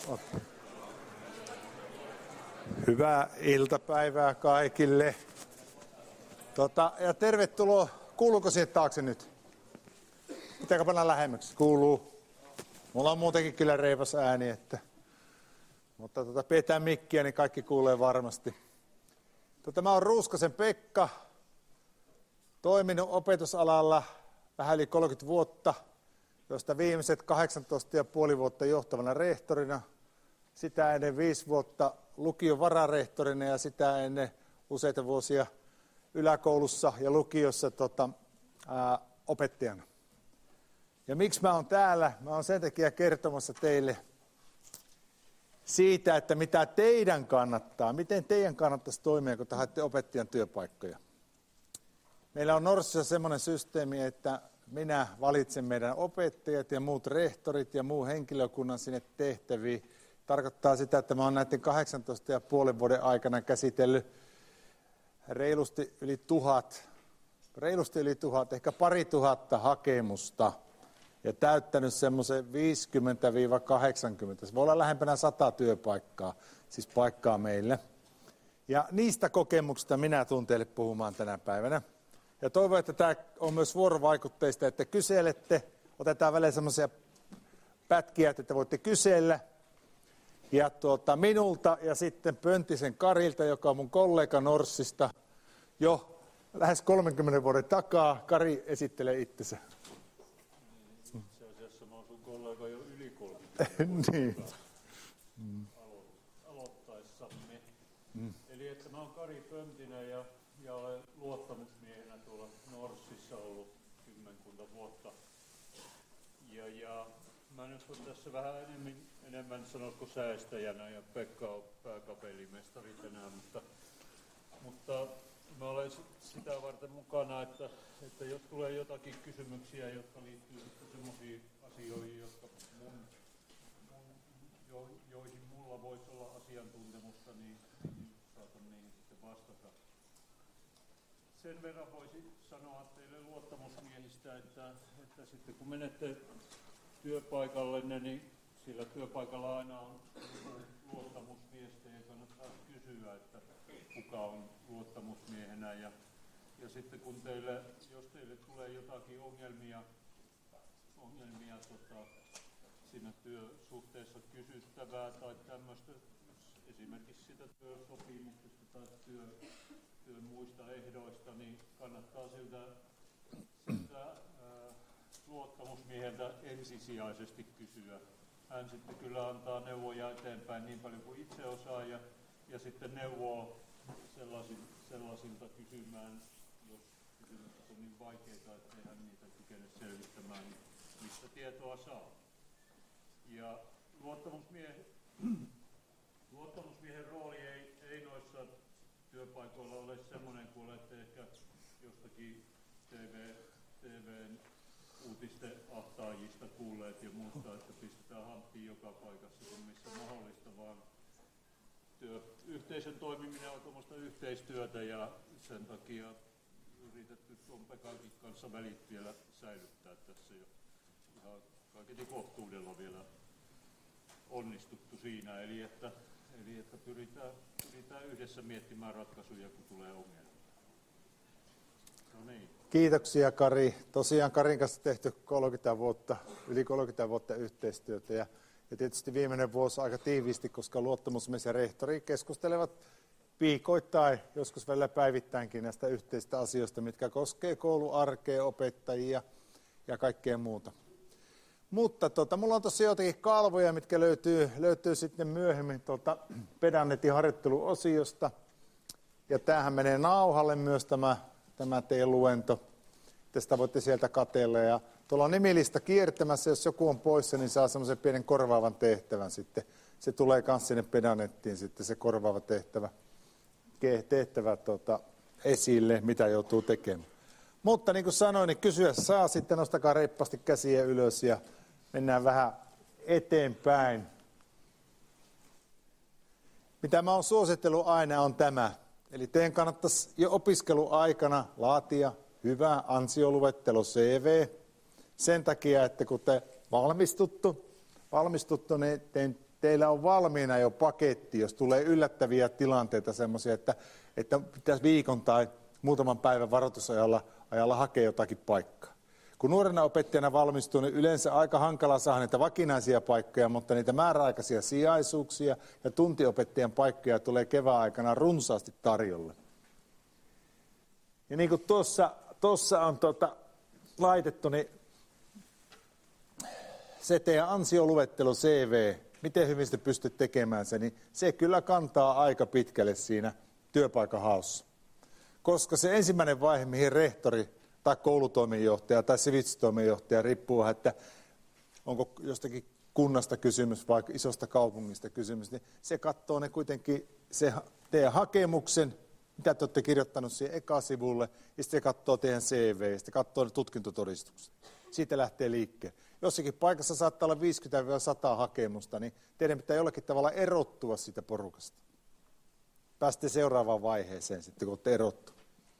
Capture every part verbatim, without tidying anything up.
Hyvää iltapäivää kaikille. Tota, ja tervetuloa. Kuuluuko siihen taakse nyt? Pitääkö panna lähemmäksi? Kuuluu. Mulla on muutenkin kyllä reipas ääni, että... mutta tota, pidetään mikkiä, niin kaikki kuulee varmasti. Tota, mä oon Ruuskasen Pekka. Toiminut opetusalalla vähän yli kolmekymmentä vuotta, josta viimeiset kahdeksantoista ja puoli vuotta johtavana rehtorina. Sitä ennen viisi vuotta lukion vararehtorina ja sitä ennen useita vuosia yläkoulussa ja lukiossa tota, ää, opettajana. Ja miksi mä oon täällä? Mä oon sen takia kertomassa teille siitä, että mitä teidän kannattaa, miten teidän kannattaisi toimia, kun te haette opettajan työpaikkoja. Meillä on Norssissa semmoinen systeemi, että minä valitsen meidän opettajat ja muut rehtorit ja muu henkilökunnan sinne tehtäviin. Tarkoittaa sitä, että mä oon näiden kahdeksantoista ja puolen vuoden aikana käsitellyt reilusti yli tuhat, reilusti yli tuhat, ehkä pari tuhatta hakemusta ja täyttänyt semmoisen viisikymmentä kahdeksankymmentä. Se voi olla lähempänä sata työpaikkaa, siis paikkaa meille. Ja niistä kokemuksista minä tuun teille puhumaan tänä päivänä. Ja toivon, että tämä on myös vuorovaikutteista, että kyselette. Otetaan välillä semmoisia pätkiä, että voitte kysellä. Ja tuota, minulta ja sitten Pöntisen Karilta, joka on mun kollega Norssista jo lähes kolmenkymmenen vuoden takaa. Kari esittelee itsensä. Itse asiassa mä oon sun kollega jo yli kolmekymmentä niin. alo- aloittaessamme. Mm. Eli että mä oon Kari Pöntinen ja, ja olen luottamusmiehenä tuolla Norssissa ollut kymmenkunta vuotta. Ja, ja mä nyt on tässä vähän enemmän, enemmän sanotko säästäjänä ja Pekka on pääkapellimestari tänään, mutta, mutta mä olen sitä varten mukana, että, että jos tulee jotakin kysymyksiä, jotka liittyy sellaisiin asioihin, jotka mun, mun, jo, joihin mulla voisi olla asiantuntemusta, niin, niin saatan niihin sitten vastata. Sen verran voisin sanoa teille luottamusmiehistä, että, että sitten kun menette työpaikallenne, niin sillä työpaikalla aina on luottamusmiestä ja kannattaa kysyä, että kuka on luottamusmiehenä. Ja, ja sitten kun teille, jos teille tulee jotakin ongelmia, ongelmia tota, siinä työsuhteessa kysyttävää tai tämmöistä, esimerkiksi sitä työsopimuksesta tai työ, työn muista ehdoista, niin kannattaa siltä, siltä ää, luottamusmieheltä ensisijaisesti kysyä. Hän sitten kyllä antaa neuvoja eteenpäin niin paljon kuin itse osaa ja, ja sitten neuvoo sellaisin, sellaisilta kysymään, jos kysymykset on niin vaikeita, ettei hän niitä kykene selvittämään, mistä tietoa saa. Ja luottamusmiehen, luottamusmiehen rooli ei, ei noissa työpaikoilla ole semmoinen kuin olette ehkä jostakin T V, T V:n uutisteahtaajista kuulleet ja muusta, että pistetään hanttiin joka paikassa, kun missä mahdollista, vaan työ, yhteisön toimiminen on tuommoista yhteistyötä ja sen takia yritetty tuon Pekankin kanssa välit vielä säilyttää tässä jo ihan kaiketi kohtuudella vielä onnistuttu siinä, eli että, eli että pyritään, pyritään yhdessä miettimään ratkaisuja, kun tulee ongelmia. No niin. Kiitoksia Kari. Tosiaan Karin kanssa tehty kolmekymmentä vuotta, yli kolmekymmentä vuotta yhteistyötä ja, ja tietysti viimeinen vuosi aika tiiviisti, koska luottamusmies ja rehtori keskustelevat viikoittain, joskus välillä päivittäinkin näistä yhteisistä asioista, mitkä koskee kouluarkea, opettajia ja kaikkea muuta. Mutta tota, mulla on tosiaan jotakin kalvoja, mitkä löytyy, löytyy sitten myöhemmin tuolta Pedannetin harjoitteluosiosta. Ja tämähän menee nauhalle myös tämä, tämä teidän luento. Tästä voitte sieltä katsella. Ja tuolla on nimilista kiertämässä, jos joku on poissa, niin saa semmoisen pienen korvaavan tehtävän sitten. Se tulee myös sinne Pedannettiin sitten se korvaava tehtävä, tehtävä tuota, esille, mitä joutuu tekemään. Mutta niin kuin sanoin, niin kysyä saa, sitten nostakaa reippaasti käsiä ylös ja mennään vähän eteenpäin. Mitä mä oon suositellut aina on tämä. Eli teidän kannattaisi jo opiskeluaikana laatia hyvä ansioluettelo C V. Sen takia, että kun te valmistuttu, valmistuttu niin teidän teillä on valmiina jo paketti, jos tulee yllättäviä tilanteita semmoisia, että, että pitäisi viikon tai muutaman päivän varoitusajalla ajalla hakea jotakin paikkaa. Kun nuorena opettajana valmistuu, niin yleensä aika hankala saada niitä vakinaisia paikkoja, mutta niitä määräaikaisia sijaisuuksia ja tuntiopettajan paikkoja tulee kevään aikana runsaasti tarjolle. Ja niin kuin tuossa, tuossa on tuota, laitettu, niin se teidän ansioluettelo C V, miten hyvin te pystyt tekemään sen, niin se kyllä kantaa aika pitkälle siinä työpaikan haussa. Koska se ensimmäinen vaihe, mihin rehtori tai koulutoimenjohtaja tai sivistystoimenjohtaja riippuu, että onko jostakin kunnasta kysymys vai isosta kaupungista kysymys, niin se katsoo ne kuitenkin se teidän hakemuksen, mitä te olette kirjoittanut siihen ekasivulle, ja sitten se katsoo teidän C V, ja sitten katsoo ne tutkintotodistukset. Siitä lähtee liikkeelle. Jossakin paikassa saattaa olla viisikymmentä sata hakemusta, niin teidän pitää jollakin tavalla erottua siitä porukasta. Pääsette seuraavaan vaiheeseen sitten, kun olette erottu.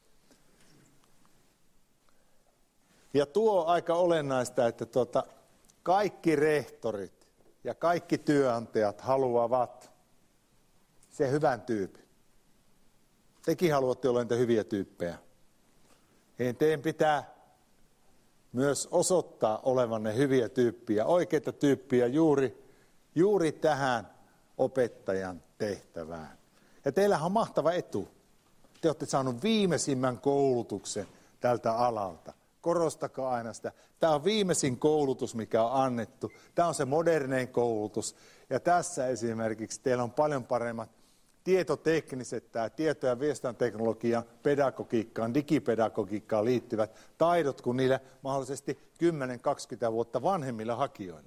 Ja tuo on aika olennaista, että tuota, kaikki rehtorit ja kaikki työnantajat haluavat sen hyvän tyypin. Tekin haluatte olla niitä hyviä tyyppejä. Niin teidän pitää myös osoittaa olevanne hyviä tyyppiä, oikeita tyyppiä juuri, juuri tähän opettajan tehtävään. Ja teillähän on mahtava etu. Te olette saaneet viimeisimmän koulutuksen tältä alalta. Korostakaa aina sitä. Tämä on viimeisin koulutus, mikä on annettu. Tämä on se modernein koulutus. Ja tässä esimerkiksi teillä on paljon paremmat tietotekniset, tämä tieto- ja viestintäteknologian, pedagogiikkaan, digipedagogiikkaan liittyvät taidot kuin niillä mahdollisesti kymmenen kaksikymmentä vuotta vanhemmilla hakijoilla.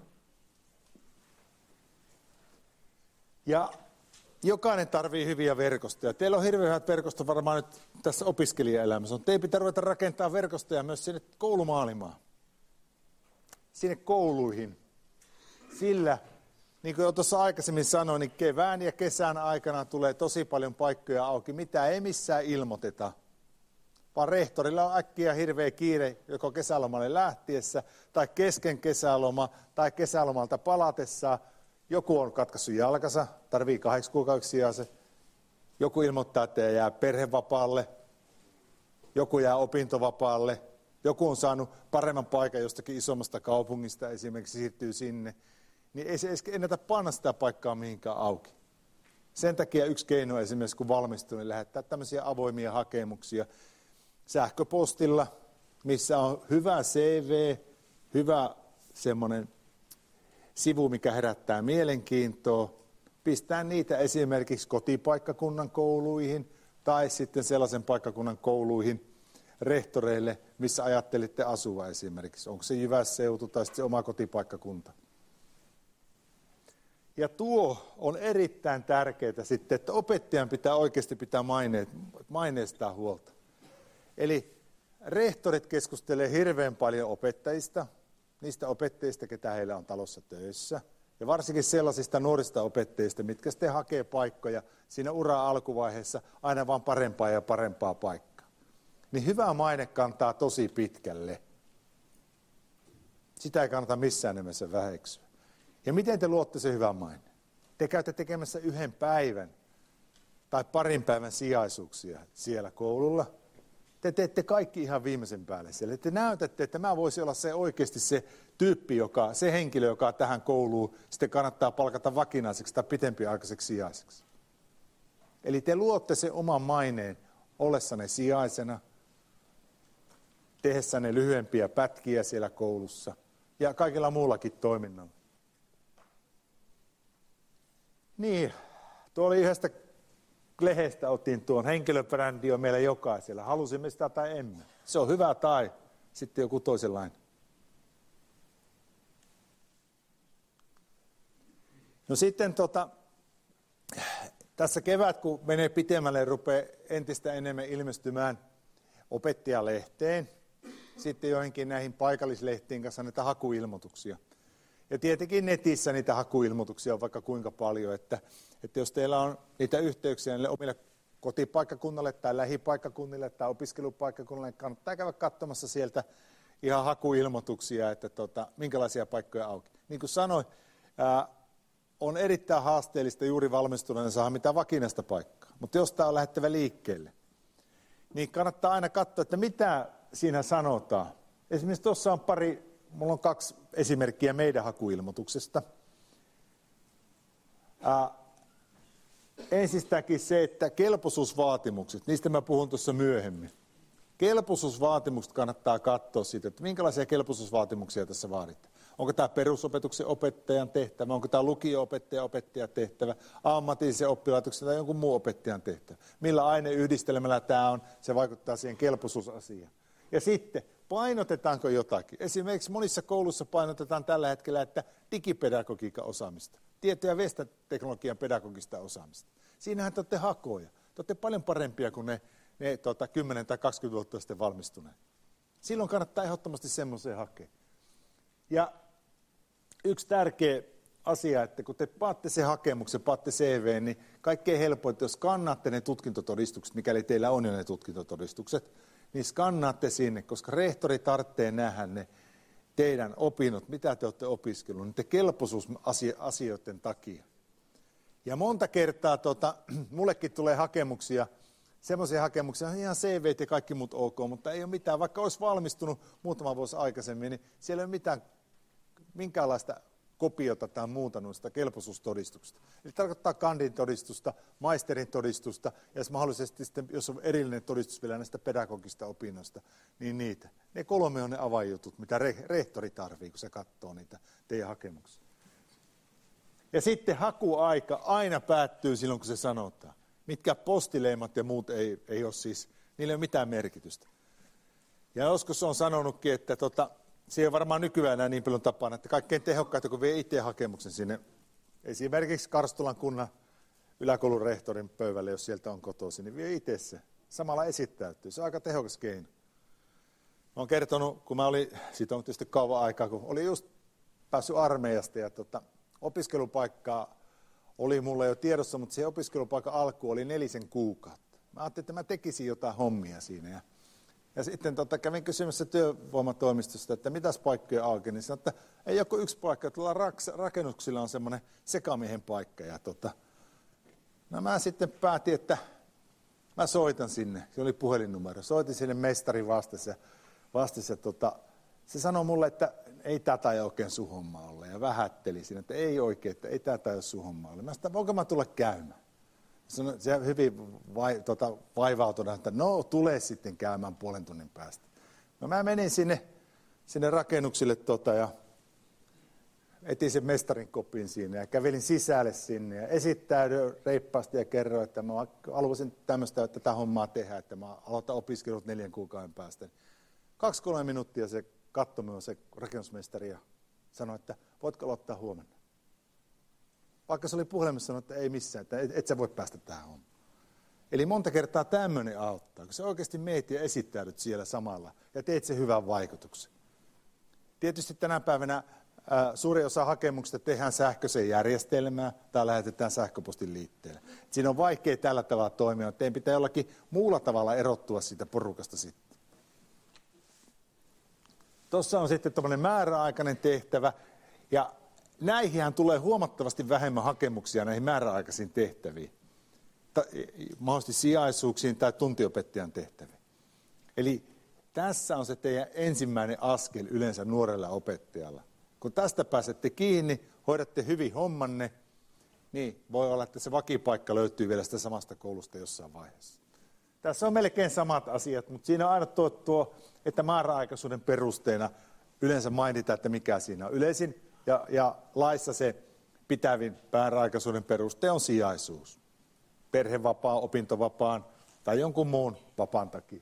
Ja jokainen tarvitsee hyviä verkostoja. Teillä on hirveän hyvät verkostot varmaan nyt tässä opiskelijaelämässä. Teidän pitää ruveta rakentamaan verkostoja myös sinne koulumaailmaan, sinne kouluihin. Sillä, niin kuin jo tuossa aikaisemmin sanoin, niin kevään ja kesän aikana tulee tosi paljon paikkoja auki, mitä ei missään ilmoiteta. Vaan rehtorilla on äkkiä hirveä kiire joko kesälomalle lähtiessä, tai kesken kesäloma, tai kesälomalta palatessaan. Joku on katkaissut jalkansa, tarvii kahdeksi kuukaudeksi se. Joku ilmoittaa, että jää perhevapaalle. Joku jää opintovapaalle. Joku on saanut paremman paikan jostakin isommasta kaupungista, esimerkiksi siirtyy sinne. Niin ei se edes ennätä panna sitä paikkaa mihinkään auki. Sen takia yksi keino esimerkiksi, kun valmistuu, niin lähettää tämmöisiä avoimia hakemuksia sähköpostilla, missä on hyvä C V, hyvä semmoinen sivu, mikä herättää mielenkiintoa. Pistää niitä esimerkiksi kotipaikkakunnan kouluihin tai sitten sellaisen paikkakunnan kouluihin rehtoreille, missä ajattelitte asua esimerkiksi. Onko se Jyvässeutu tai sitten se oma kotipaikkakunta. Ja tuo on erittäin tärkeää sitten, että opettajan pitää oikeasti pitää maineet, maineestaan huolta. Eli rehtorit keskustelee hirveän paljon opettajista, niistä opettajista, ketä heillä on talossa töissä. Ja varsinkin sellaisista nuorista opettajista, mitkä sitten hakee paikkoja siinä ura alkuvaiheessa aina vaan parempaa ja parempaa paikkaa. Niin hyvä maine kantaa tosi pitkälle. Sitä ei kannata missään nimessä väheksyä. Ja miten te luotte se hyvän maine? Te käytte tekemässä yhden päivän tai parin päivän sijaisuuksia siellä koululla. Te teette kaikki ihan viimeisen päälle siellä. Te näytätte, että mä voisi olla se oikeasti se tyyppi, joka, se henkilö, joka tähän kouluun sitten kannattaa palkata vakinaiseksi tai pitempiaikaiseksi sijaiseksi. Eli te luotte sen oman maineen ollessanne sijaisena, tehdessänne lyhyempiä pätkiä siellä koulussa ja kaikilla muullakin toiminnalla. Niin, tuo oli yhdestä lehdestä otin tuon, henkilöbrändi on meillä jokaisella, halusimme sitä tai emme. Se on hyvä tai sitten joku toisenlainen. No sitten tota, tässä kevät, kun menee pitemmälle, rupeaa entistä enemmän ilmestymään opettajalehteen, sitten joihinkin näihin paikallislehtiin kanssa näitä hakuilmoituksia. Ja tietenkin netissä niitä hakuilmoituksia on vaikka kuinka paljon, että, että jos teillä on niitä yhteyksiä niille omille kotipaikkakunnalle tai lähipaikkakunnille tai opiskelupaikkakunnille, niin kannattaa käydä katsomassa sieltä ihan hakuilmoituksia, että tota, minkälaisia paikkoja auki. Niin kuin sanoin, ää, on erittäin haasteellista juuri valmistuneena saada mitään vakinaista paikkaa. Mutta jos tämä on lähettävä liikkeelle, niin kannattaa aina katsoa, että mitä siinä sanotaan. Esimerkiksi tuossa on pari, mulla on kaksi esimerkkiä meidän hakuilmoituksesta. Ää, ensistäänkin se, että kelpoisuusvaatimukset, niistä mä puhun tuossa myöhemmin. Kelpoisuusvaatimukset kannattaa katsoa siitä, että minkälaisia kelpoisuusvaatimuksia tässä vaaditaan. Onko tämä perusopetuksen opettajan tehtävä, onko tämä lukio-opettajan opettajan tehtävä, ammatillisen oppilaitoksen tai jonkun muun opettajan tehtävä. Millä aineyhdistelmällä tämä on, se vaikuttaa siihen kelpoisuusasiaan. Ja sitten, painotetaanko jotakin? Esimerkiksi monissa kouluissa painotetaan tällä hetkellä, että digipedagogiikan osaamista, tieto- ja viestintäteknologian pedagogista osaamista. Siinähän te olette hakoja. Te olette paljon parempia kuin ne, ne tota, kymmenen tai kaksikymmentä vuotta sitten valmistuneet. Silloin kannattaa ehdottomasti semmoiseen hakea. Ja yksi tärkeä asia, että kun te paatte sen hakemuksen, paatte C V, niin kaikkein helpointa, jos skannaatte ne tutkintotodistukset, mikäli teillä on jo ne tutkintotodistukset, niin skannaatte sinne, koska rehtori tarvitsee nähdä ne teidän opinnot, mitä te olette opiskellut, niiden kelpoisuusasioiden takia. Ja monta kertaa tota, mullekin tulee hakemuksia, semmoisia hakemuksia, ihan C V ja kaikki muut ok, mutta ei ole mitään, vaikka olisi valmistunut muutama vuosi aikaisemmin, niin siellä ei ole mitään, minkäänlaista kopiota tai muuta noista kelpoisuustodistuksista. Eli tarkoittaa kandin todistusta, maisterin todistusta ja jos mahdollisesti sitten, jos on erillinen todistus vielä näistä pedagogista opinnoista, niin niitä. Ne kolme on ne avainjutut, mitä re- rehtori tarvitsee, kun se katsoo niitä teidän hakemuksia. Ja sitten hakuaika aina päättyy silloin, kun se sanotaan. Mitkä postileimat ja muut ei, ei ole siis, niillä ei ole mitään merkitystä. Ja joskus on sanonutkin, että tota, se ei ole varmaan nykyään enää niin paljon tapana, että kaikkein tehokkaita, kun vie itse hakemuksen sinne, esimerkiksi Karstulan kunnan yläkoulun rehtorin pöydälle, jos sieltä on kotoisin, niin vie itse se. Samalla esittäytyy. Se on aika tehokas keino. Mä oon kertonut, kun mä olin, siitä on tietysti kauan aikaa, kun olin just päässyt armeijasta ja tota, opiskelupaikkaa oli mulla jo tiedossa, mutta se opiskelupaikan alku oli nelisen kuukautta. Mä ajattelin, että mä tekisin jotain hommia siinä. Ja, ja sitten tota, kävin kysymässä työvoimatoimistosta, että mitäs paikkoja auki, niin sanoin, että ei joku yksi paikka, tuolla raks, rakennuksilla on semmoinen sekamiehen paikka. Ja tota, no mä sitten päätin, että mä soitan sinne, se oli puhelinnumero, soitin sinne mestarin vastassa ja, vastassa, ja tota, se sanoi mulle, että ei tätä ei oikein sun homma ole, ja vähätteli siinä, että ei oikein, että ei tätä ole sun homma ole. Mä sanoin, voinko mä tulla käymään? Sanoin, se hyvin vai, tota, vaivautunut, että no, tulee sitten käymään puolen tunnin päästä. No mä menin sinne, sinne rakennuksille tota, ja etin sen mestarin kopin siinä ja kävelin sisälle sinne ja esittäydyin reippaasti ja kerroin, että mä haluaisin tämmöistä tätä hommaa tehdä, että mä aloitan opiskelut neljän kuukauden päästä. Kaksi kolme minuuttia se katsoi minua se rakennusmestari ja sanoi, että voitko aloittaa huomenna. Vaikka se oli puhelimessa sanoi, että ei missään, että et, et sä voi päästä tähän hommaan. Eli monta kertaa tämmöinen auttaa, kun sä oikeasti meet ja esittäydyt siellä samalla ja teet sen hyvän vaikutuksen. Tietysti tänä päivänä ää, suuri osa hakemuksista tehdään sähköiseen järjestelmään tai lähetetään sähköpostin liitteelle. Siinä on vaikea tällä tavalla toimia, että teidän pitää jollakin muulla tavalla erottua siitä porukasta sitten. Tuossa on sitten tämmöinen määräaikainen tehtävä, ja näihinhän tulee huomattavasti vähemmän hakemuksia näihin määräaikaisiin tehtäviin, ta, mahdollisesti sijaisuuksiin tai tuntiopettajan tehtäviin. Eli tässä on se teidän ensimmäinen askel yleensä nuorella opettajalla. Kun tästä pääsette kiinni, hoidatte hyvin hommanne, niin voi olla, että se vakipaikka löytyy vielä sitä samasta koulusta jossain vaiheessa. Tässä on melkein samat asiat, mutta siinä on aina tuo, tuo että määräaikaisuuden perusteena yleensä mainitaan, että mikä siinä on yleisin. Ja, ja laissa se pitävin määräaikaisuuden peruste on sijaisuus. Perhevapaan, opintovapaan tai jonkun muun vapaan takia.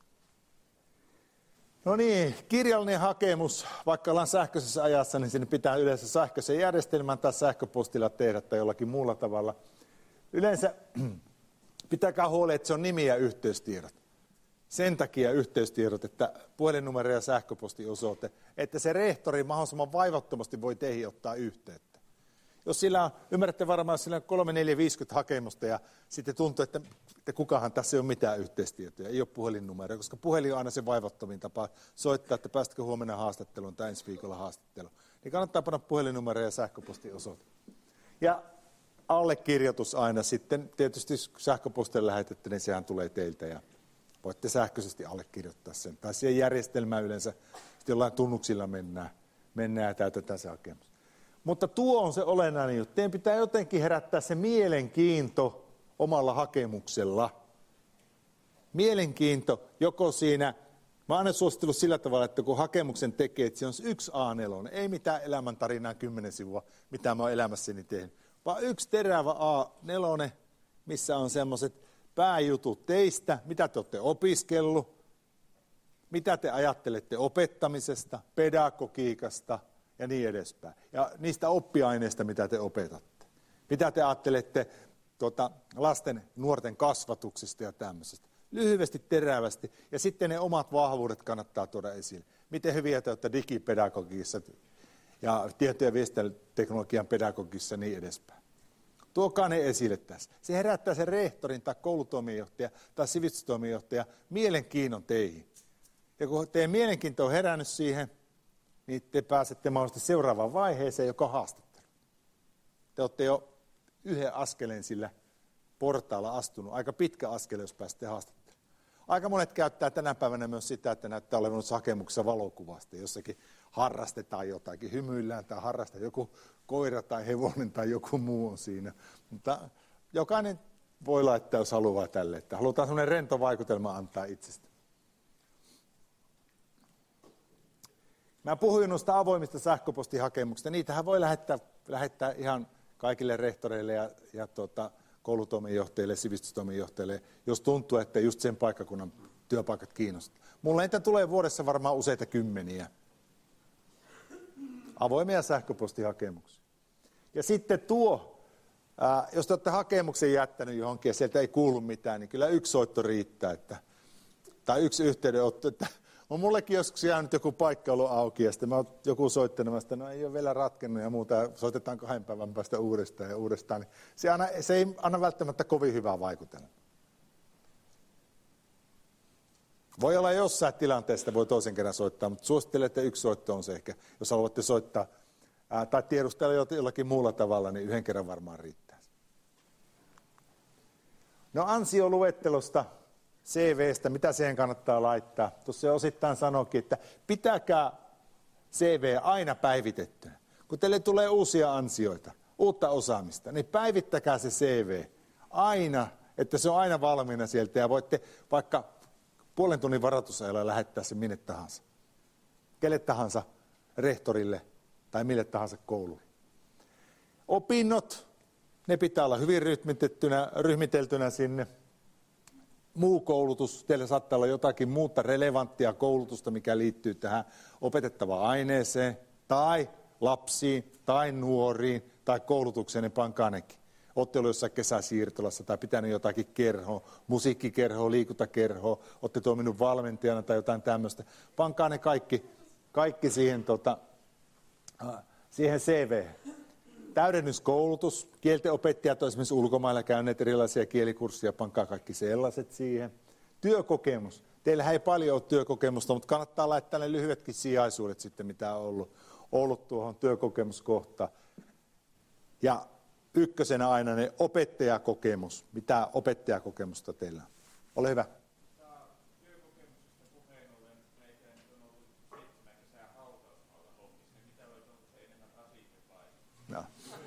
No niin, kirjallinen hakemus, vaikka ollaan sähköisessä ajassa, niin sinne pitää yleensä sähköisen järjestelmän tai sähköpostilla tehdä tai jollakin muulla tavalla. Yleensä pitäkää huoli, että se on nimi ja yhteystiedot. Sen takia yhteystiedot, että puhelinnumero ja sähköpostiosoite, että se rehtori mahdollisimman vaivattomasti voi teihin ottaa yhteyttä. Jos sillä on, ymmärrätte varmaan, jos sillä on kolme, neljä, viisikymmentä hakemusta ja sitten tuntuu, että, että kukahan tässä ei ole mitään yhteystietoja, ei ole puhelinnumeroa, koska puhelin on aina se vaivattomin tapa soittaa, että päästkö huomenna haastatteluun tai ensi viikolla haastatteluun. Niin kannattaa panna puhelinnumero ja sähköpostiosoite. Ja allekirjoitus aina sitten, tietysti jos sähköpostilla lähetätte, niin sehän tulee teiltä ja voitte sähköisesti allekirjoittaa sen. Tai siihen järjestelmään yleensä jollain tunnuksilla mennään, mennään ja täytetään se hakemus. Mutta tuo on se olennainen juttu. Teidän pitää jotenkin herättää se mielenkiinto omalla hakemuksella. Mielenkiinto joko siinä, mä oon aina suositellut sillä tavalla, että kun hakemuksen tekee, että se on yksi A neljä, ei mitään elämäntarinaa kymmenen sivua, mitä mä oon elämässäni tehnyt, vaan yksi terävä A neljä, missä on semmoiset pääjutut teistä, mitä te olette opiskellut, mitä te ajattelette opettamisesta, pedagogiikasta ja niin edespäin. Ja niistä oppiaineista, mitä te opetatte. Mitä te ajattelette tuota, lasten, nuorten kasvatuksesta ja tämmöisestä. Lyhyesti, terävästi. Ja sitten ne omat vahvuudet kannattaa tuoda esille. Miten hyviä te olette digipedagogiassa ja tieto- ja viestintäteknologian pedagogiassa ja niin edespäin. Tuokaa ne esille tässä. Se herättää sen rehtorin tai koulutoimijohtaja tai sivistystoimijohtaja mielenkiinnon teihin. Ja kun teidän mielenkiinto on herännyt siihen, niin te pääsette mahdollisesti seuraavaan vaiheeseen, joka on haastattelu. Te olette jo yhden askeleen sillä portaalla astunut. Aika pitkä askel, jos pääsette haastattelemaan. Aika monet käyttää tänä päivänä myös sitä, että näyttää olevan hakemuksessa valokuvasta. Jossakin harrastetaan jotakin, hymyillään tai harrastetaan joku koira tai hevonen tai joku muu on siinä. Mutta jokainen voi laittaa, jos haluaa tälle, että halutaan sellainen rento vaikutelma antaa itsestä. Mä puhuin noista avoimista sähköpostihakemuksista. Niitähän voi lähettää, lähettää ihan kaikille rehtoreille ja, ja tuota, koulutoimenjohtajille, sivistystoimenjohtajille, jos tuntuu, että just sen paikkakunnan työpaikat kiinnostaa. Mulla niitä tulee vuodessa varmaan useita kymmeniä avoimia sähköpostihakemuksia. Ja sitten tuo, ää, jos te olette hakemuksen jättänyt johonkin ja sieltä ei kuulu mitään, niin kyllä yksi soitto riittää, että, tai yksi yhteydenotto, että on mullekin joskus jäänyt joku paikka ollut auki ja sitten mä oon joku soittanut, että no ei ole vielä ratkennut ja muuta, ja soitetaan kahden päivän päästä uudestaan ja uudestaan. Niin se, aina, se ei anna välttämättä kovin hyvää vaikutelmaa. Voi olla jossain tilanteessa, voi toisen kerran soittaa, mutta suosittelen, että yksi soitto on se ehkä. Jos haluatte soittaa ää, tai tiedustella jollakin muulla tavalla, niin yhden kerran varmaan riittää. No ansioluettelosta. C V:stä, mitä siihen kannattaa laittaa. Tuossa osittain sanoikin, että pitäkää C V aina päivitettynä. Kun teille tulee uusia ansioita, uutta osaamista, niin päivittäkää se C V aina, että se on aina valmiina sieltä ja voitte vaikka puolen tunnin varoitusajalla lähettää sen minne tahansa. Kelle tahansa rehtorille tai mille tahansa koululle. Opinnot, ne pitää olla hyvin ryhmitettynä, ryhmiteltynä sinne. Muu koulutus, teillä saattaa olla jotakin muuta relevanttia koulutusta, mikä liittyy tähän opetettavaan aineeseen, tai lapsiin, tai nuoriin, tai koulutukseen, niin pankaa nekin. Olette olleet jossain kesäsiirtolassa tai pitänyt jotakin kerhoa, musiikkikerhoa, liikuntakerhoa, olette toiminut valmentajana tai jotain tämmöistä. Pankaa ne kaikki, kaikki siihen, tota, siihen C V:hen. Täydennyskoulutus, kielten opettajat on esimerkiksi ulkomailla käyneet erilaisia kielikursseja, pankaa kaikki sellaiset siihen. Työkokemus, teillähän ei paljon ole työkokemusta, mutta kannattaa laittaa ne lyhyetkin sijaisuudet sitten, mitä on ollut, ollut tuohon työkokemuskohtaan. Ja ykkösenä aina ne opettajakokemus, mitä opettajakokemusta teillä on. Ole hyvä. Työkokemuksesta puheen ollen, meikäläinen on ollut seitsemän kesää hautausmaalla hommissa. Mitä voit, onko se enemmän rasite vai? No.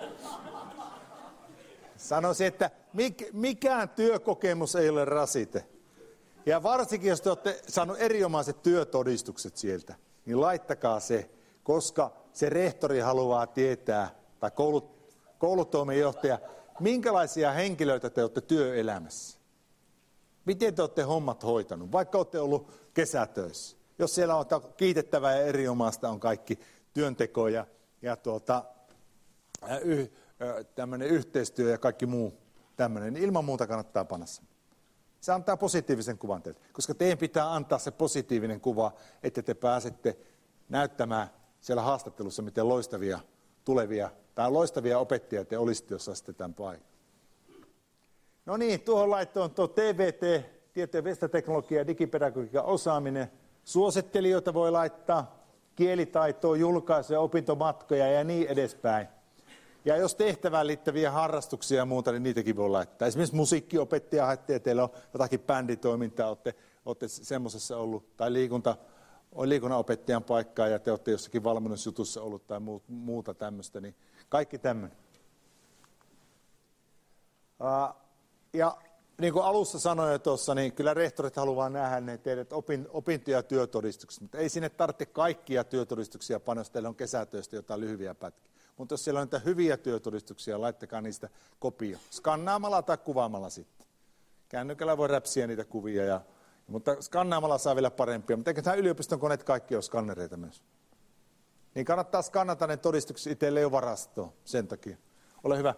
Sanoisin, että mik, mikään työkokemus ei ole rasite. Ja varsinkin, jos te olette saaneet erinomaiset työtodistukset sieltä, niin laittakaa se, koska se rehtori haluaa tietää, tai koulut, koulutoimenjohtaja, minkälaisia henkilöitä te olette työelämässä. Miten te olette hommat hoitanut, vaikka olette ollut kesätöissä. Jos siellä on kiitettävää ja erinomaista on kaikki työnteko ja, ja tuota, yh, tämmöinen yhteistyö ja kaikki muu tämmöinen, niin ilman muuta kannattaa panna sen. Se antaa positiivisen kuvan teille, koska teidän pitää antaa se positiivinen kuva, että te pääsette näyttämään siellä haastattelussa, miten loistavia tulevia tai loistavia opettajia te olisitte, jos saisitte tämän paikan. No niin, tuohon laittoon tuo T V T, tieto- ja viestintäteknologia ja digipedagogiikan osaaminen. Suosittelijoita voi laittaa, kielitaitoa, julkaisuja, opintomatkoja ja niin edespäin. Ja jos tehtävään liittäviä harrastuksia ja muuta, niin niitäkin voi laittaa. Esimerkiksi musiikkiopettaja haette, ja teillä on jotakin bänditoimintaa, olette, olette semmoisessa ollut, tai liikunta, liikunnanopettajan paikkaa, ja te olette jossakin valmennusjutussa ollut tai muuta tämmöistä, niin kaikki tämmöinen. Uh, ja niin kuin alussa sanoin jo tuossa, niin kyllä rehtorit haluaa nähdä ne teidät opin, opinto- ja työtodistukset, mutta ei sinne tarvitse kaikkia työtodistuksia panna, jos teillä on kesätöistä jotain lyhyviä pätkiä. Mutta jos siellä on niitä hyviä työtodistuksia, laittakaa niistä kopio. Skannaamalla tai kuvaamalla sitten. Kännykällä voi räpsiä niitä kuvia, ja, mutta skannaamalla saa vielä parempia. Mutta eikö tämä yliopiston koneet kaikki ole skannereita myös? Niin kannattaa skannata ne todistukset itselleen jo varastoon sen takia. Ole hyvä.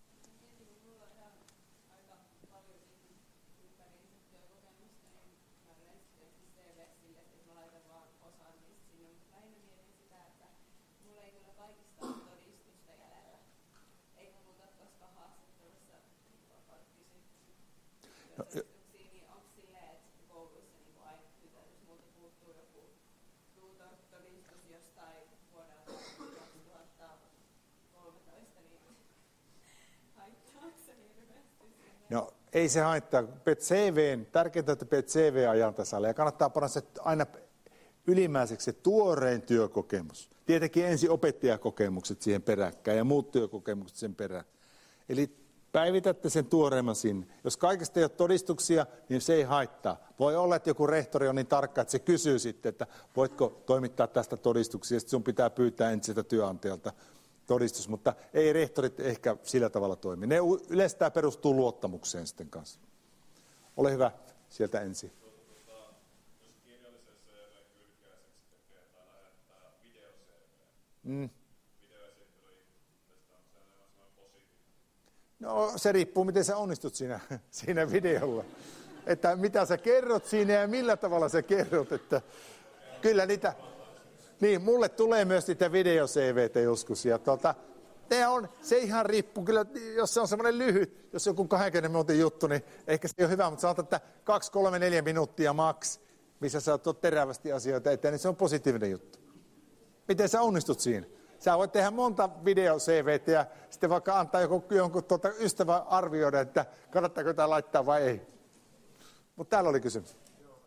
No, ei se haittaa. Pet C V:n, tärkeintä, että pet C V ajan tasalle. Ja kannattaa panna se aina ylimmäiseksi se tuorein työkokemus. Tietenkin ensin opettajakokemukset siihen peräkkäin ja muut työkokemukset sen perään. Eli päivitätte sen tuoreimman sinne. Jos kaikesta ei ole todistuksia, niin se ei haittaa. Voi olla, että joku rehtori on niin tarkka, että se kysyy sitten, että voitko toimittaa tästä todistuksia, sitten sun pitää pyytää entiseltä työnantajalta todistus, mutta ei rehtorit ehkä sillä tavalla toimi. Ne yleensä tämä perustuu luottamukseen sitten kanssa. Ole hyvä sieltä ensin. Jos kirjallisen C V kylkää, sitten pitää lähettää video-C V. Mm. Videoesittely, tästä on sellainen positiivinen. No se riippuu, miten sä onnistut siinä, siinä videolla. Että mitä sä kerrot siinä ja millä tavalla sä kerrot. Että kyllä niitä... Niin, mulle tulee myös niitä video-C V:tä joskus. Ja tuota, ne on, se ihan riippuu kyllä, jos se on semmoinen lyhyt, jos joku kaksikymmentä minuutin juttu, niin ehkä se ei ole hyvä, mutta sanotaan, että kaksi, kolme, neljä minuuttia maks, missä sä oot terävästi asioita eteen, niin se on positiivinen juttu. Miten sä onnistut siinä? Sä voit tehdä monta video-C V:tä ja sitten vaikka antaa joku, jonkun tuota ystävä arvioida, että kannattaako jotain laittaa vai ei. Mutta täällä oli kysymys.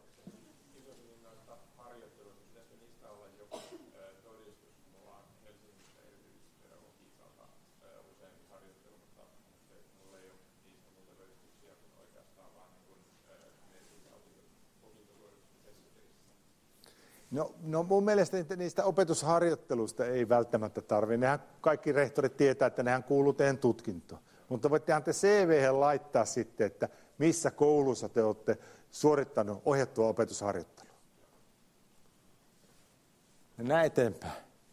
No, no mun mielestä niistä opetusharjoittelusta ei välttämättä tarvitse. Nehän kaikki rehtorit tietää, että nehän kuuluu teidän tutkintoon. Mutta voittehan te C V:hen laittaa sitten, että missä koulussa te olette suorittanut ohjattua opetusharjoittelua. Näin eteenpäin.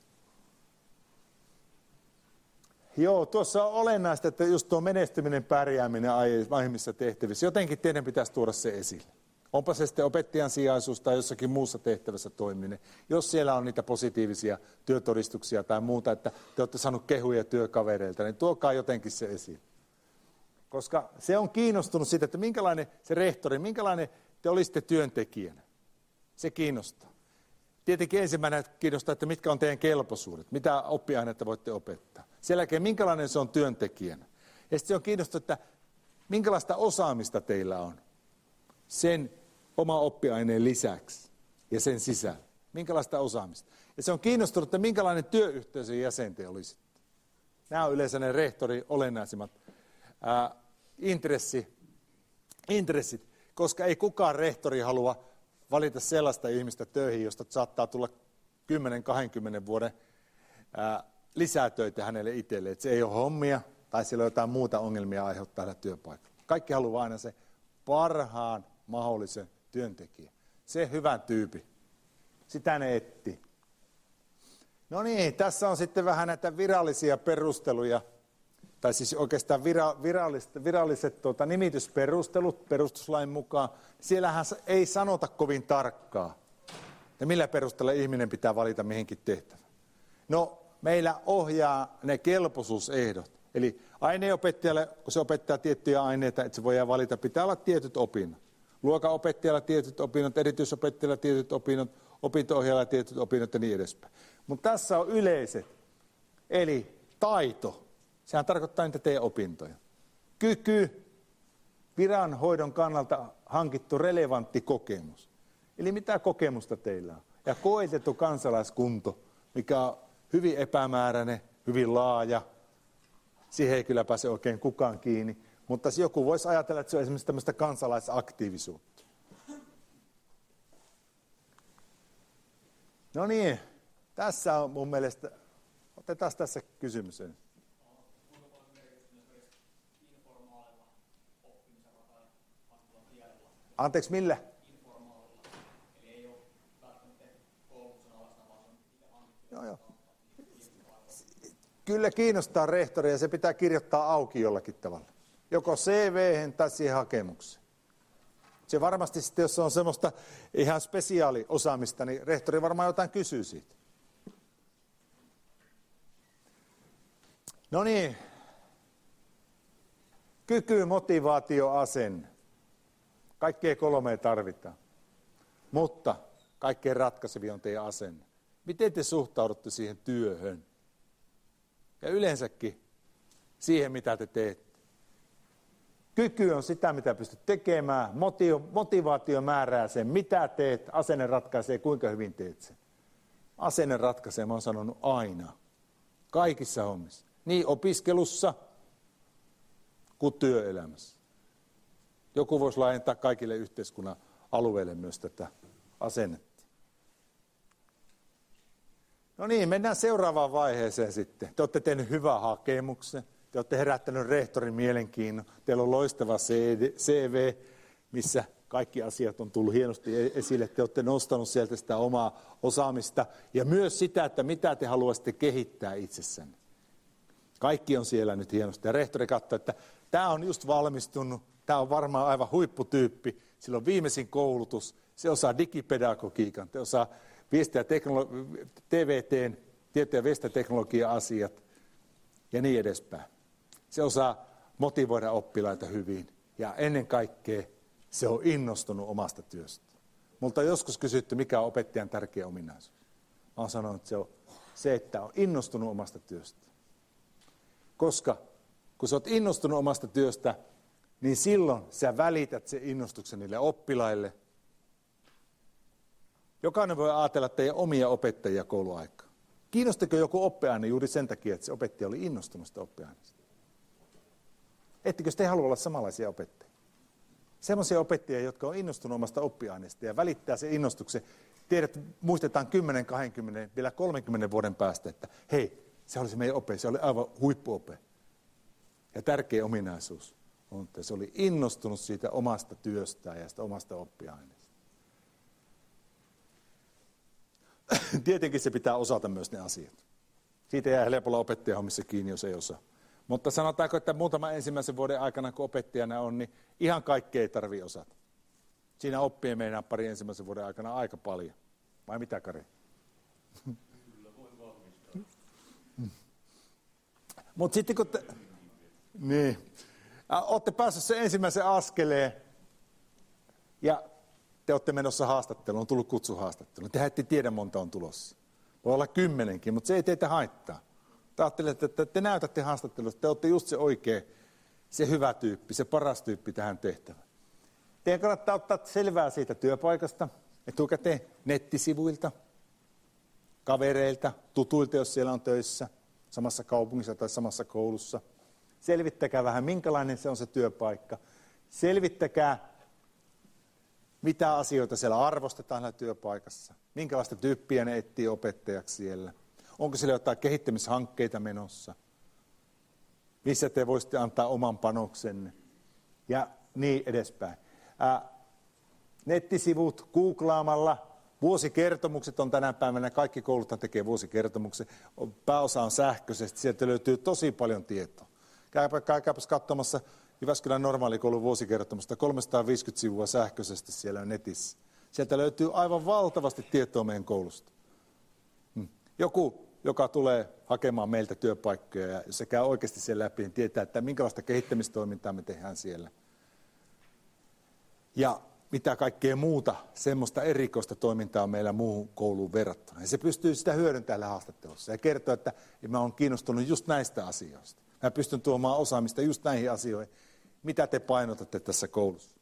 Joo, tuossa on olennaista, että just tuo menestyminen, pärjääminen aiemmissa tehtävissä, jotenkin teidän pitäisi tuoda se esille. Onpa se sitten opettajan sijaisuus tai jossakin muussa tehtävässä toiminen. Jos siellä on niitä positiivisia työtodistuksia tai muuta, että te olette saanut kehuja työkavereilta, niin tuokaa jotenkin se esiin. Koska se on kiinnostunut siitä, että minkälainen se rehtori, minkälainen te olisitte työntekijänä. Se kiinnostaa. Tietenkin ensimmäinen kiinnostaa, että mitkä on teidän kelpoisuudet, mitä oppiaineita voitte opettaa. Sen jälkeen, minkälainen se on työntekijänä. Ja sitten se on kiinnostunut, että minkälaista osaamista teillä on sen oma oppiaineen lisäksi ja sen sisällä. Minkälaista osaamista. Ja se on kiinnostunut, että minkälainen työyhteisön jäsen te olisitte. Nämä on yleensä ne rehtori olennaisimmat ää, intressi, intressit, koska ei kukaan rehtori halua valita sellaista ihmistä töihin, josta saattaa tulla kymmenen kaksikymmentä vuoden ää, lisätöitä hänelle itselleen. Että se ei ole hommia tai siellä on jotain muuta ongelmia aiheuttaa tällä työpaikalla. Kaikki haluaa aina se parhaan mahdollisen työntekijän. Se hyvän tyypi. Sitä ne etsii. No niin, tässä on sitten vähän näitä virallisia perusteluja, tai siis oikeastaan vira, viralliset, viralliset tuota, nimitysperustelut perustuslain mukaan. Siellähän ei sanota kovin tarkkaa, ja millä perusteella ihminen pitää valita mihinkin tehtävään. No, meillä ohjaa ne kelpoisuusehdot. Eli aineenopettajalle, kun se opettaa tiettyjä aineita, että se voidaan valita, pitää olla tietyt opinnot. Luokanopettajalla tietyt opinnot, erityisopettajalla tietyt opinnot, opinto-ohjaajalla tietyt opinnot ja niin edespäin. Mutta tässä on yleiset, eli taito. Sehän tarkoittaa niitä teidän opintoja. Kyky, viranhoidon kannalta hankittu relevantti kokemus. Eli mitä kokemusta teillä on? Ja koetettu kansalaiskunto, mikä on hyvin epämääräinen, hyvin laaja. Siihen ei kyllä pääse oikein kukaan kiinni. Mutta joku voisi ajatella, että se on esimerkiksi tämmöistä kansalaisaktiivisuutta. No niin, tässä on mun mielestä, otetaan tässä kysymys. Anteeksi, millä? Informaalilla. Eli ei ole välttämättä koulutuksen alasta, vaan on itse hankittu. Joo, joo. Kyllä kiinnostaa rehtoria ja se pitää kirjoittaa auki jollakin tavalla. Joko C V:hen tai siihen hakemukseen. Se varmasti sitten, jos se on semmoista ihan spesiaaliosaamista, niin rehtori varmaan jotain kysyy siitä. No niin. Kyky, motivaatio, asenne. Kaikkea kolmea tarvitaan. Mutta kaikkein ratkaisevin on teidän asenne. Miten te suhtaudutte siihen työhön? Ja yleensäkin siihen, mitä te teette. Kyky on sitä, mitä pystyt tekemään. Motivaatio määrää sen, mitä teet. Asenne ratkaisee, kuinka hyvin teet sen. Asenne ratkaisee, mä oon sanonut aina. Kaikissa hommissa. Niin opiskelussa kuin työelämässä. Joku voisi laajentaa kaikille yhteiskunnan alueille myös tätä asennetta. No niin, mennään seuraavaan vaiheeseen sitten. Te olette tehneet hyvän hakemuksen. Te olette herättäneet rehtorin mielenkiinnon. Teillä on loistava C V, missä kaikki asiat on tullut hienosti esille. Te olette nostanut sieltä sitä omaa osaamista ja myös sitä, että mitä te haluaisitte kehittää itsessänne. Kaikki on siellä nyt hienosti. Ja rehtori katsoo, että tämä on just valmistunut. Tämä on varmaan aivan huipputyyppi. Sillä on viimeisin koulutus. Se osaa digipedagogiikan. Se osaa viesti- ja teknolo- T V T:n, tieto- ja viestintäteknologia-asiat ja niin edespäin. Se osaa motivoida oppilaita hyvin. Ja ennen kaikkea se on innostunut omasta työstä. Multa on joskus kysytty, mikä on opettajan tärkeä ominaisuus. Mä oon sanonut, että se on se, että on innostunut omasta työstä. Koska kun sä oot innostunut omasta työstä, niin silloin sä välität sen innostuksen niille oppilaille. Jokainen voi ajatella teidän omia opettajia kouluaikaa. Kiinnostiko joku oppiaine juuri sen takia, että se opettaja oli innostunut sitä oppiaineesta? Ettekö te halua olla samanlaisia opettajia? Sellaisia opettajia, jotka on innostunut omasta oppiaineesta ja välittää sen innostuksen. Tiedät, muistetaan kymmenen, kaksikymmentä, vielä kolmenkymmenen vuoden päästä, että hei, se oli se meidän ope, se oli aivan huippuope. Ja tärkeä ominaisuus on, että se oli innostunut siitä omasta työstään ja sitä omasta oppiaineesta. Tietenkin se pitää osata myös ne asiat. Siitä jää helpolla opettajahommissa kiinni, jos ei osaa. Mutta sanotaanko, että muutaman ensimmäisen vuoden aikana, kun opettajana on, niin ihan kaikkea ei tarvitse osata. Siinä oppii meidän pari ensimmäisen vuoden aikana aika paljon. Vai mitä, Kari? Kyllä voi vahvistaa. Mutta sitten kun te... Niin. Olette päässeet sen ensimmäisen askeleen ja te olette menossa haastatteluun, on tullut kutsuhaastatteluun. Te ette tiedä, monta on tulossa. Voi olla kymmenenkin, mutta se ei teitä haittaa. Te ajattelette, että te näytätte haastattelusta, te olette just se oikea, se hyvä tyyppi, se paras tyyppi tähän tehtävään. Teidän kannattaa ottaa selvää siitä työpaikasta, etukäteen nettisivuilta, kavereilta, tutuilta, jos siellä on töissä, samassa kaupungissa tai samassa koulussa. Selvittäkää vähän, minkälainen se on se työpaikka. Selvittäkää, mitä asioita siellä arvostetaan siellä työpaikassa. Minkälaista tyyppiä ne etsii opettajaksi siellä. Onko siellä jotain kehittämishankkeita menossa. Missä te voisitte antaa oman panoksenne. Ja niin edespäin. Ää, nettisivut googlaamalla. Vuosikertomukset on tänä päivänä. Kaikki kouluthan tekee vuosikertomuksen. Pääosa on sähköisesti. Sieltä löytyy tosi paljon tietoa. Käykääpäs katsomassa Jyväskylän normaalikoulun vuosikertomusta, kolmesataaviisikymmentä sivua sähköisesti siellä netissä. Sieltä löytyy aivan valtavasti tietoa meidän koulusta. Joku, joka tulee hakemaan meiltä työpaikkoja ja se käy oikeasti sen läpi, niin tietää, että minkälaista kehittämistoimintaa me tehdään siellä. Ja mitä kaikkea muuta semmoista erikoista toimintaa on meillä muuhun kouluun verrattuna. Ja se pystyy sitä hyödyntämään haastattelussa ja kertoo, että mä oon kiinnostunut just näistä asioista. Mä pystyn tuomaan osaamista just näihin asioihin. Mitä te painotatte tässä koulussa?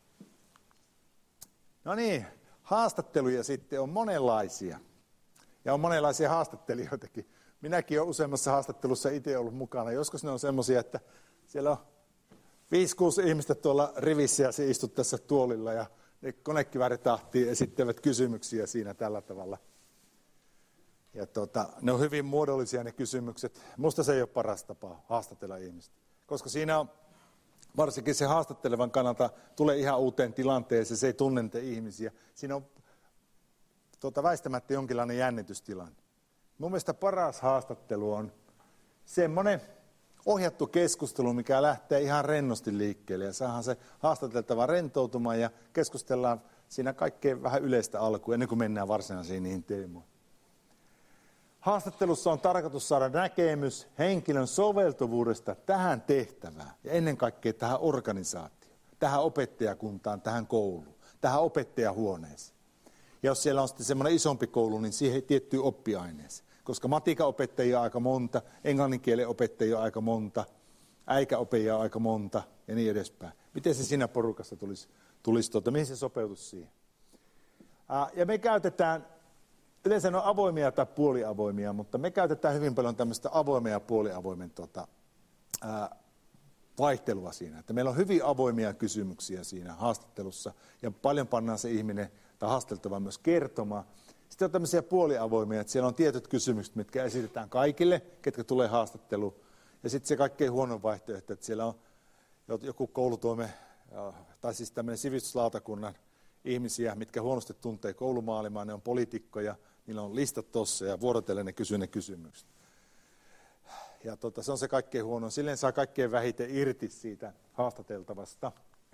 No niin, haastatteluja sitten on monenlaisia. Ja on monenlaisia haastattelijoitakin. Minäkin olen useammassa haastattelussa itse ollut mukana. Joskus ne on semmoisia, että siellä on viisi, kuusi ihmistä tuolla rivissä ja se istut tässä tuolilla ja ne konekivääritahtiin esittävät kysymyksiä siinä tällä tavalla. Ja tota, ne on hyvin muodollisia ne kysymykset. Musta se ei ole paras tapa haastatella ihmistä. Koska siinä on, varsinkin se haastattelevan kannalta, tulee ihan uuteen tilanteeseen, se ei tunne niitä ihmisiä. Siinä on tota, väistämättä jonkinlainen jännitystilanne. Mun mielestä paras haastattelu on semmoinen ohjattu keskustelu, mikä lähtee ihan rennosti liikkeelle. Ja saadaan se haastateltava rentoutumaan ja keskustellaan siinä kaikkein vähän yleistä alkuun, ennen kuin mennään varsinaisiin niihin teemoihin. Haastattelussa on tarkoitus saada näkemys henkilön soveltuvuudesta tähän tehtävään ja ennen kaikkea tähän organisaatioon, tähän opettajakuntaan, tähän kouluun, tähän opettajahuoneeseen. Ja jos siellä on sitten semmoinen isompi koulu, niin siihen tiettyy oppiaineeseen. Koska matikan opettajia on aika monta, englanninkielen opettajia on aika monta, äikäopettajia on aika monta ja niin edespäin. Miten se siinä porukassa tulisi, tulisi tuota, mihin se sopeutuisi siihen? Ää, ja me käytetään, yleensä ne on avoimia tai puoliavoimia, mutta me käytetään hyvin paljon tämmöistä avoimia ja puoliavoimen tuota, ää, vaihtelua siinä. Että meillä on hyvin avoimia kysymyksiä siinä haastattelussa ja paljon pannaan se ihminen tai haasteltava myös kertomaan. Sitten on tämmöisiä puoliavoimia, että siellä on tietyt kysymykset, mitkä esitetään kaikille, ketkä tulee haastatteluun. Ja sitten se kaikkein huono vaihtoehto, että siellä on joku koulutoime, tai siis tämmöinen sivistyslautakunnan ihmisiä, mitkä huonosti tuntee koulumaailmaa, ne on poliitikkoja, niillä on listat tossa ja vuorotellen ne kysyy ne kysymykset. Ja tota, se on se kaikkein huono. Silleen saa kaikkein vähiten irti siitä haastateltavasta.